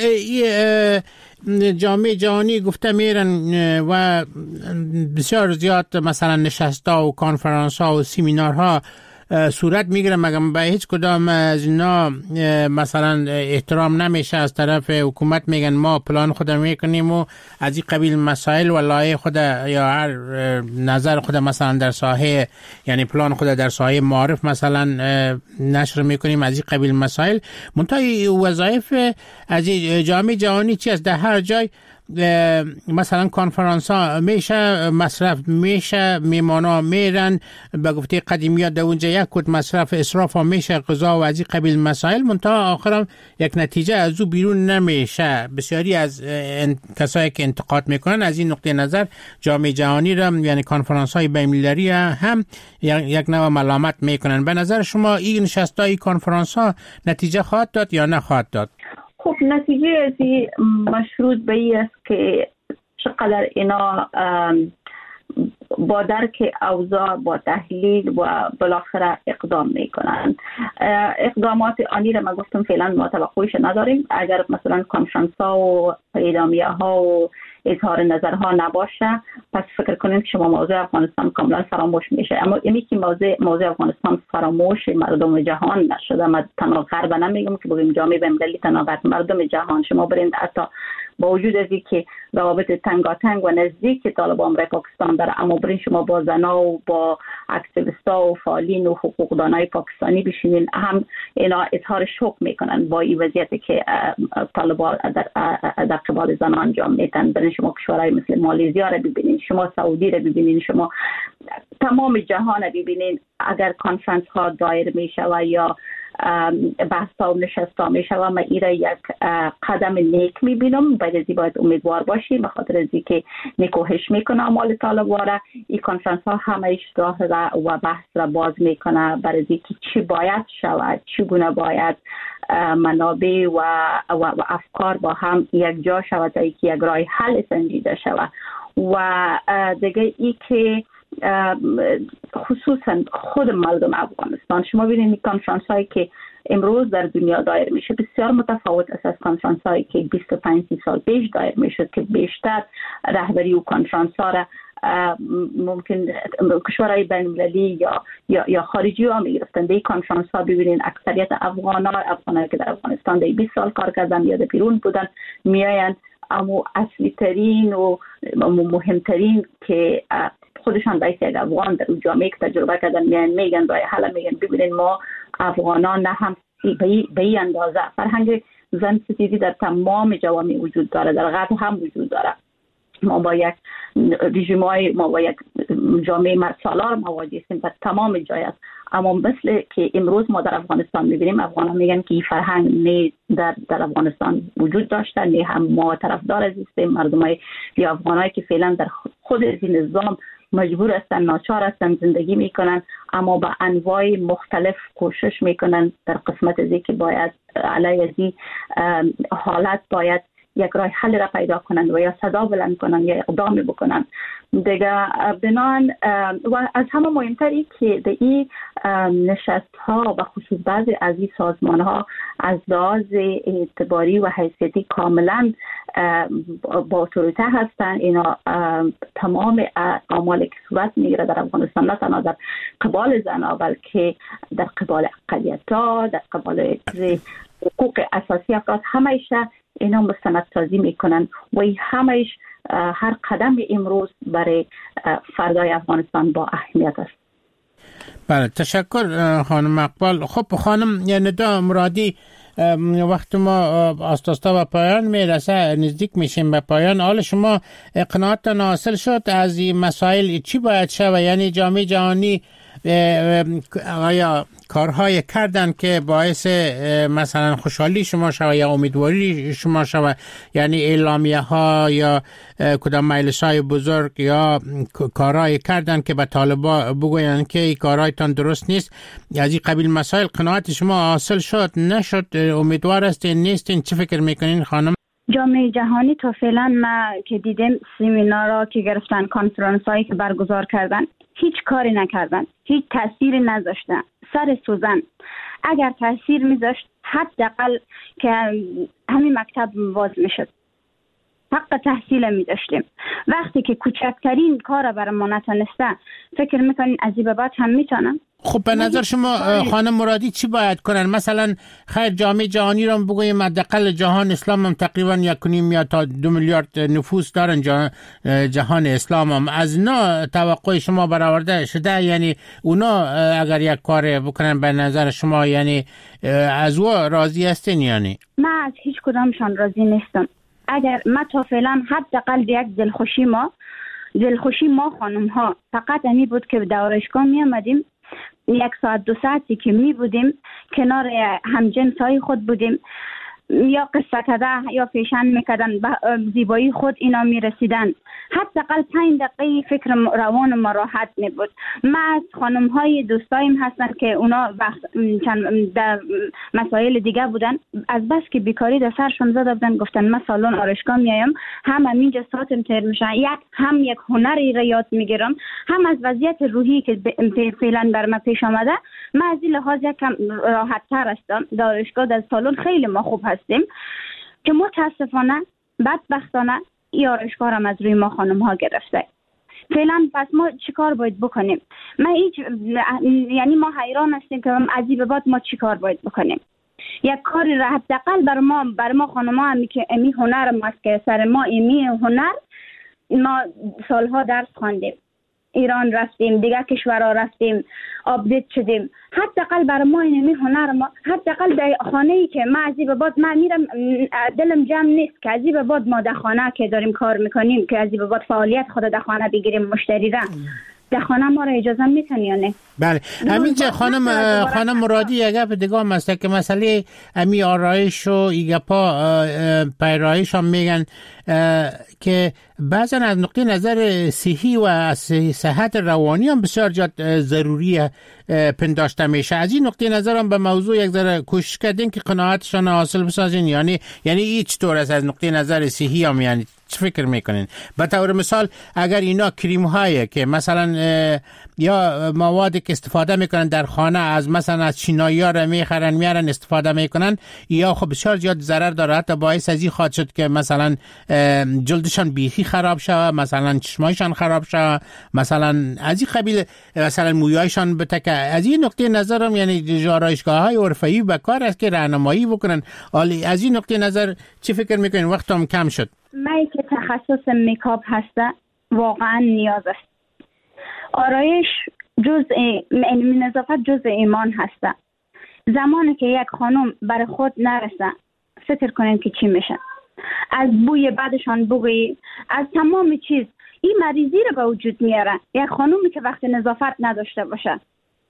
A: جامعه جهانی گفته میرن و بسیار زیاد مثلا نشستا و کانفرانس ها و سیمینار ها صورت میگیره، مگر به هیچ کدام از اینا مثلا احترام نمیشه از طرف حکومت؟ میگن ما پلان خود میکنیم و از این قبیل مسائل و لایه خود یا هر نظر خود مثلا در ساحه، یعنی پلان خود در ساحه معارف مثلا نشر میکنیم از این قبیل مسائل. منتها وظایف از جامعه جهانی چی است؟ در هر جای مثلا کنفرانس ها میشه مصرف میشه، میمانا میرن به گفته قدیمیات در اونجا یک کد مصرف اسراف ها میشه، غذا و از این قبیل مسائل، منتها آخرم یک نتیجه از او بیرون نمیشه. بسیاری از کسایی که انتقاد میکنن از این نقطه نظر جامعه جهانی را، یعنی کنفرانس های بین‌المللی هم یک نوع ملامت میکنن. به نظر شما این نشست‌های کنفرانس ها نتیجه خواهد داد یا نخواهد داد؟
F: خب نتیجه از این مشروط به این است که چقدر اینا با درک اوضاع، با تحلیل و بالاخره اقدام میکنن. اقدامات آنی را ما گفتم فعلا ما توقعش نداریم. اگر مثلا کنفرانس ها و اعلامیه ها و اظهار نظرها نباشه، پس فکر کنید که شما موضوع افغانستان کاملا فراموش میشه. اما اینی که موضوع موضوع افغانستان فراموش مردم جهان نشده، من تنها غرب نمیگم که بگیم جامعه بین‌المللی، تنها غرب، مردم جهان. شما برید حتی با وجود از اینکه روابط تنگاتنگ و نزدیک طالبان برای پاکستان داره، اما برین شما با زنا و با اکتیویستا و فعالین و حقوقدانای پاکستانی بشینین، هم اینا اظهار شوق میکنن با این وضعیتی که طالبان در در قبال زنان انجام میدن. برین شما کشورهای مثل مالزیا را ببینین، شما سعودی را ببینین، شما تمام جهان را ببینین. اگر کنفرانس ها دایر میشه و یا بحث ها و نشست ها میشه و من این را یک قدم نیک میبینم. باید ازی باید امیدوار باشیم، به خاطر ازی که نکوهش میکنه اعمال طالبان را. این کنفرانس ها همه راه و بحث را باز میکنه برای ازی که چی باید شود، چگونه باید منابع و, و, و افکار با هم یک جا شود تا اینکه یک راه حل سنجیده شود. و دیگه ای که خصوصا خود مردم افغانستان، شما ببینید کنفرانس هایی که امروز در دنیا دایر میشه بسیار متفاوت است از کنفرانس هایی که بیست و پنج سال پیش دایر میشد، که بیشتر رهبری و کنفرانس ها را ممکن کشورهای بین‌المللی یا یا یا خارجی ها میگرفتن. در این کنفرانس ها ببینید اکثریت افغان ها افغانایی که در افغانستان در بیست سال کار کردن یا در بیرون بودن میآیند، اما اصلی ترین و مهمترین که خودشان رئیس یک افغان در اون جامعه که تجربه کردن میان میگن رای حل میگن ببینید ما افغانان نه هم به این اندازه فرهنگ زن ستیزی در تمام جوامع وجود داره، در غرب هم وجود داره. ما با یک رژیم‌های ما با یک جامعه مرسالار مواجه هستیم در تمام جای است. اما مثل که امروز ما در افغانستان می‌بینیم، افغانان میگن که این فرهنگ نه در در افغانستان وجود داشته، نه هم ما طرفدار از هستیم. مردمای یا افغانایی که فعلا در خود از این نظام مجبور هستن، ناچار هستن زندگی میکنن، اما با انواع مختلف کوشش میکنن در قسمت از که باید علیه از این حالت باید یک راه حل را پیدا کنن و یا صدا بلند کنن یا اقدام بکنن دیگه. بنان و از همه مهمتری که در این نشست ها و خصوص بعضی از این سازمان ها از لحاظ اعتباری و حیثیتی کاملا با اتوریته هستن. اینا تمام اعمال که صورت میگیره در افغانستان، نه تنها در قبال زنها بلکه در قبال اقلیت‌ها، در قبال حقوق اساسی افراد، همیشه اینا مستندسازی میکنن و همش هر قدم امروز برای فردای افغانستان با اهمیت است.
A: بله، تشکر خانم اقبال. خب خانم ندا مرادی، وقت ما آستا آستا به پایان میرسه، نزدیک میشیم به پایان. حال شما اقناعتان حاصل شد از این مسائل چی باید شود؟ یعنی جامعه جهانی آیا کارهای کردن که باعث مثلا خوشحالی شما شود یا امیدواری شما شود؟ یعنی اعلامیه ها یا کدام مجلس های بزرگ یا کارهای کردن که به طالبا بگوین که این کارهایتان درست نیست؟ از این قبیل مسائل قناعت شما حاصل شد نشد؟ امیدوار هستین نیستین؟ چه فکر میکنین خانم؟
C: جامعه جهانی تا فعلا ما که دیدیم سمینارها که گرفتن، کنفرانس هایی که برگزار کردن، هیچ کاری نکردن، هیچ تأثیری نذاشتن. سر سوزن اگر تأثیر میذاشت حداقل که همین مکتب باز میشد، حق تحصیل میداشتیم. وقتی که کوچکترین کار برای ما نتونسته، فکر میکنین از این به بعد هم میتونن؟
A: خب به نظر شما خانم مرادی چی باید کنن؟ مثلا خیر جامعه جهانی رو بگویم حداقل جهان اسلام هم تقریبا یک و نیم یا تا دو میلیارد نفوس دارن جهان اسلام هم، از اینا توقع شما برآورده شده؟ یعنی اونا اگر یک کار بکنن به نظر شما یعنی از او راضی هستین؟ یعنی
C: من از هیچ کدامشان راضی نیستم. اگر ما تا فعلا حداقل یک دلخوشی ما دلخوشی ما خانم ها فقط امی بود که به آرایشگاه می آمدیم، یک ساعت دو ساعتی که می بودیم کنار همجنس های خود بودیم، یا قصه کده یا فیشن میکردن، زیبایی خود اینا میرسیدن. حداقل پنج دقیقه فکر روان ما راحت میبود. ما از خانم های دوستایم هستن که اونا وقت چند در مسائل دیگه بودن، از بس که بیکاری در سرشون زده بودن گفتن من سالن آرایشگاه میایم، هم همینجا ساعتم تیر میشن، یک هم یک هنری را یاد میگیرم، هم از وضعیت روحی که فعلا بر ما پیش آمده من از این لحاظ یکم راحت تر هستم. در آرایشگاه در سالن خیلی ما خوب هستیم که متاسفانه بدبختانه این آرایشگاه هم از روی ما خانم ها گرفته. فعلا پس ما چیکار باید بکنیم؟ ما هیچ یعنی ما حیران هستیم که از این به بعد ما چیکار باید بکنیم. یک کاری را حداقل بر ما بر ما خانم ها همی که امی هنر ماست که سر ما امی هنر ما سالها درس خواندیم، ایران رفتیم، دیگه کشورها رفتیم، آپدیت شدیم. حداقل برای ما اینمی هنر ما، حداقل در خانه ای که ما از این به بعد من میرم دلم جمع نیست که از این به بعد ما در خانه که داریم کار میکنیم که از این به بعد فعالیت خود در خانه بگیریم مشتری را در خانه ما را اجازه میتونی یا نه؟
A: بله. همینجا خانم خانم مرادی یک گپ دیگه هم هست که مسئله امی آرایش و ایگپا پیرایش هم میگن که بعضا از نقطه نظر صحی و از صحت روانی هم بسیار جد ضروری پنداشته میشه. از این نقطه نظر هم به موضوع یک ذره کوشش کردین که قناعتشان حاصل بسازین، یعنی یعنی هیچ طور از نقطه نظر صحی هم یعنی چه فکر میکنین؟ به طور مثال اگر اینا کریم هایی که مثلا یا موادی که استفاده میکنن در خانه از مثلا از چینایی ها را میخرن میارن استفاده میکنن، یا خب بسیار زیاد ضرر داره، حتی باعث از این خواهد شد که مثلا جلدشان بیخی خراب شود، مثلا چشمایشان خراب شود، مثلا از این قبیل مثلا مویایشان بتکه. از این نقطه نظرم یعنی آرایشگاه های عرفی به کار است که راهنمایی بکنن. حالی از این نقطه نظر چی فکر میکنین؟ وقتم کم شد.
C: من که تخصص میکاپ هسته واقعا نیاز است. آرایش جزء نظافت جزء ایمان هسته. زمانی که یک خانم برای خود نرسه فکر کنین که چی میشه. از بوی بعدشان بوی، از تمام چیز این مریضی رو به وجود میاره. یک خانومی که وقت نظافت نداشته باشه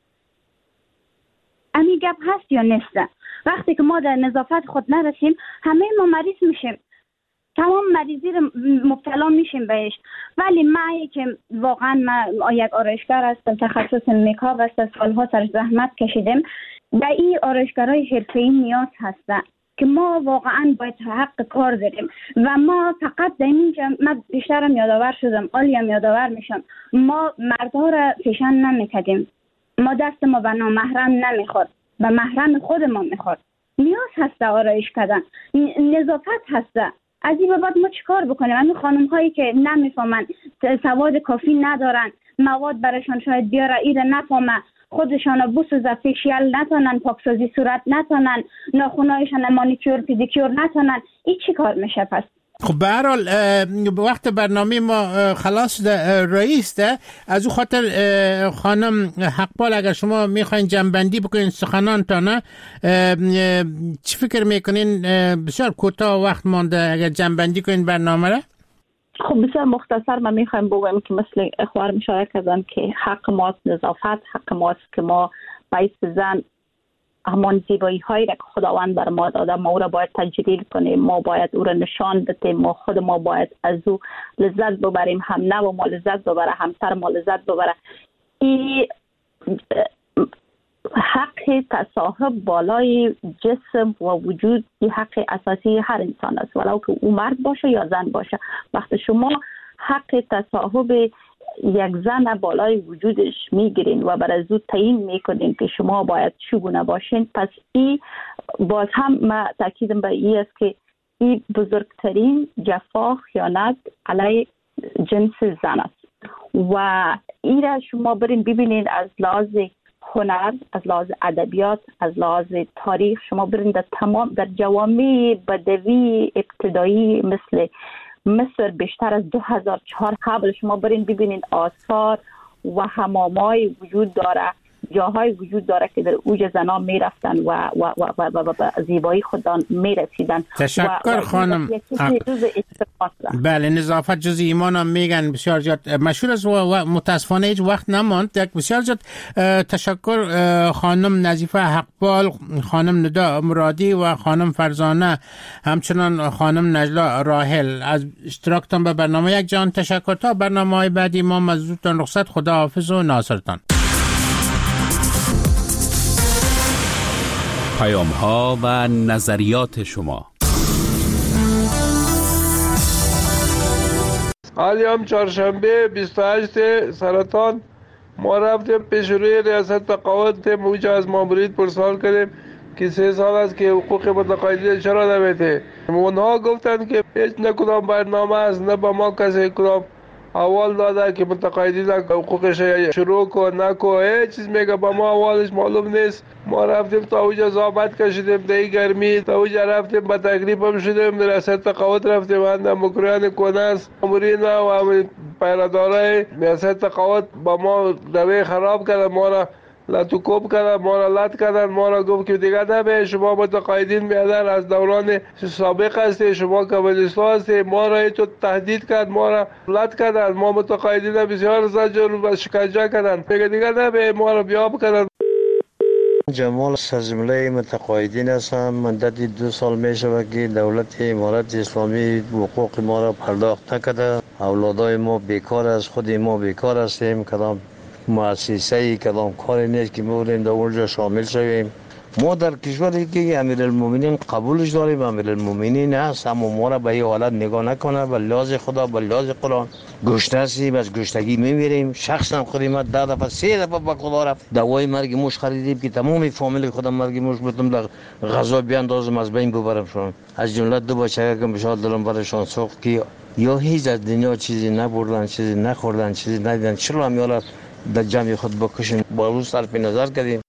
C: امی گپ هست یا نیسته؟ وقتی که ما در نظافت خود نرسیم همه ما مریض میشیم، تمام مریضی رو مبتلا میشیم بهش. ولی من که واقعا من یک آرایشگر هستم، تخصص میکاپ است، سالها سر زحمت کشیدم، در این آرایشگرای حرفه‌ای نیاز هست که ما واقعا باید حق کار داریم و ما فقط در اینجا من بیشترم یادآور شدم، عالیم یادآور میشم، ما مردها را فیشن نمیکردیم، ما دست ما به نامحرم نمیخورد، به محرم خود ما میخورد. نیاز هست آرایش کردن، نظافت هست. از این به بعد ما چیکار بکنیم؟ همین خانم هایی که نمیفهمن، سواد کافی ندارن، مواد برایشان شاید بیاره ایره نفهمه، خودشان بوسوزه، فیشیل نتونن، پاکسازی صورت نتونن، ناخونایشان مانیکور پدیکور نتونن، این چی کار میشه پس؟
A: خب به هر حال وقت برنامه ما خلاص ده رئیس ده، از او خاطر خانم حقبال اگر شما میخواین جنبندی بکنین سخنانتان، چی فکر میکنین؟ بسیار کوتاه وقت مانده، اگر جنبندی کنین برنامه را.
F: خب بسیار مختصر من میخوایم بگم که مثل اخوار مشارک کردن که حق ماست نظافت، حق ماست که ما باید زن همان زیبایی هایی را که خداوند بر ما داده ما او را باید تجلیل کنیم، ما باید او را نشان بدیم، ما خود ما باید از او لذت ببریم، هم نه و ما لذت ببره، همسر ما لذت ببره. این حق تصاحب بالای جسم و وجود این حق اساسی هر انسان است، ولو که او مرد باشه یا زن باشه. وقتی شما حق تصاحب یک زن بالای وجودش میگیرین و بر از او تعیین میکنین که شما باید چگونه باشین، پس این باز هم ما تاکیدم به این است که این بزرگترین جفا خیانت علیه جنس زن است و این را شما برین ببینین از لحاظ هنر، از لحاظ ادبیات، از لحاظ تاریخ. شما برین در تمام در جوامع بدوی ابتدایی مثل مصر بیشتر از دو هزار و چهارصد قبل شما برین ببینین آثار و حمامای وجود داره جاهای وجود داره که در اوج زنان میرفتن و و و و, و, و, و زیبایی خودان میرسیدن.
A: تشکر خانم. بله، نظافت جز ایمان هم میگن بسیار زیاد مشهور است و متاسفانه هیچ وقت نماند. یک بسیار زیاد تشکر خانم نظیفه حقپال، خانم ندا مرادی و خانم فرزانه، همچنان خانم نجلا راحل از اشتراکتان به برنامه یک جان. تشکر. تا برنامه های بعدی ما مزدورتان رخصت. خدا حافظ و ناصرتان.
G: پیام ها و نظریات شما.
H: حالی هم چهارشنبه بیست و هشت سرطان ما رفتیم پیش روی ریاست تقاعد موجه از مامورید پرسوال کردیم که سه سال است که حقوق متقاعدین چرا نمیده. اونها گفتن که هیچ نه کدام برنامه است، نه با ما کسی کدام اول داده که متقاعدین حقوقش شروع کن نکن، هیچ چیز میگه با ما اولش معلوم نیست. ما رفتیم تا اوجا زحمت کشیدیم در گرمی، تا اوجا رفتیم با تکلیف هم شدیم، در ریاست تقاعد رفتیم اند مکریان کناس مامورین و پیرادارای ریاست تقاعد با ما روی خراب کردن، ما را لطوکوب کردن، ما را لط کردن، ما را گفت که دیگه نبه شما متقاعدین بیادر از دوران سابق هستی، شما کمونیستا هستی. ما را تو تهدید کرد، ما را لط کردن، ما متقاعدین بسیار زجر و شکنجه کردن، میگه دیگه نبه ما را بیاب کردن.
I: جمال از جمله متقاعدین هستم. مدت دو سال میشه که دولت امارت اسلامی حقوق ما را پرداخت نکرده. اولادای ما بیکار است، خود ما بیکار هستیم، کدام مؤسسه‌ای کدام کاری نیست که می‌بودیم در اونجا شامل شویم. ما در کشوری که امیرالمومنین قبولش داریم، امیرالمومنین هست، اما ما را به این حالت نگاه نکنه. به لحاظ خدا، به لحاظ قرآن گشنه هستیم، از گشتگی میمیریم. شخصا خودی ما ده دفعه سه دفعه به خدا رفت دوای مرگ موش خریدیم که تمام فامیل خودم مرگ موش بودم در غذا بیاندازم از بین ببرم شون. از جمله دو بچه که بشار دلم برشان سوخت که یا هیچ از دنیا چیزی نبردن، چیزی نخوردن، چیزی ندیدن، چرا هم یارا در جمع خود بکشیم. با روز صرف نظر کردیم.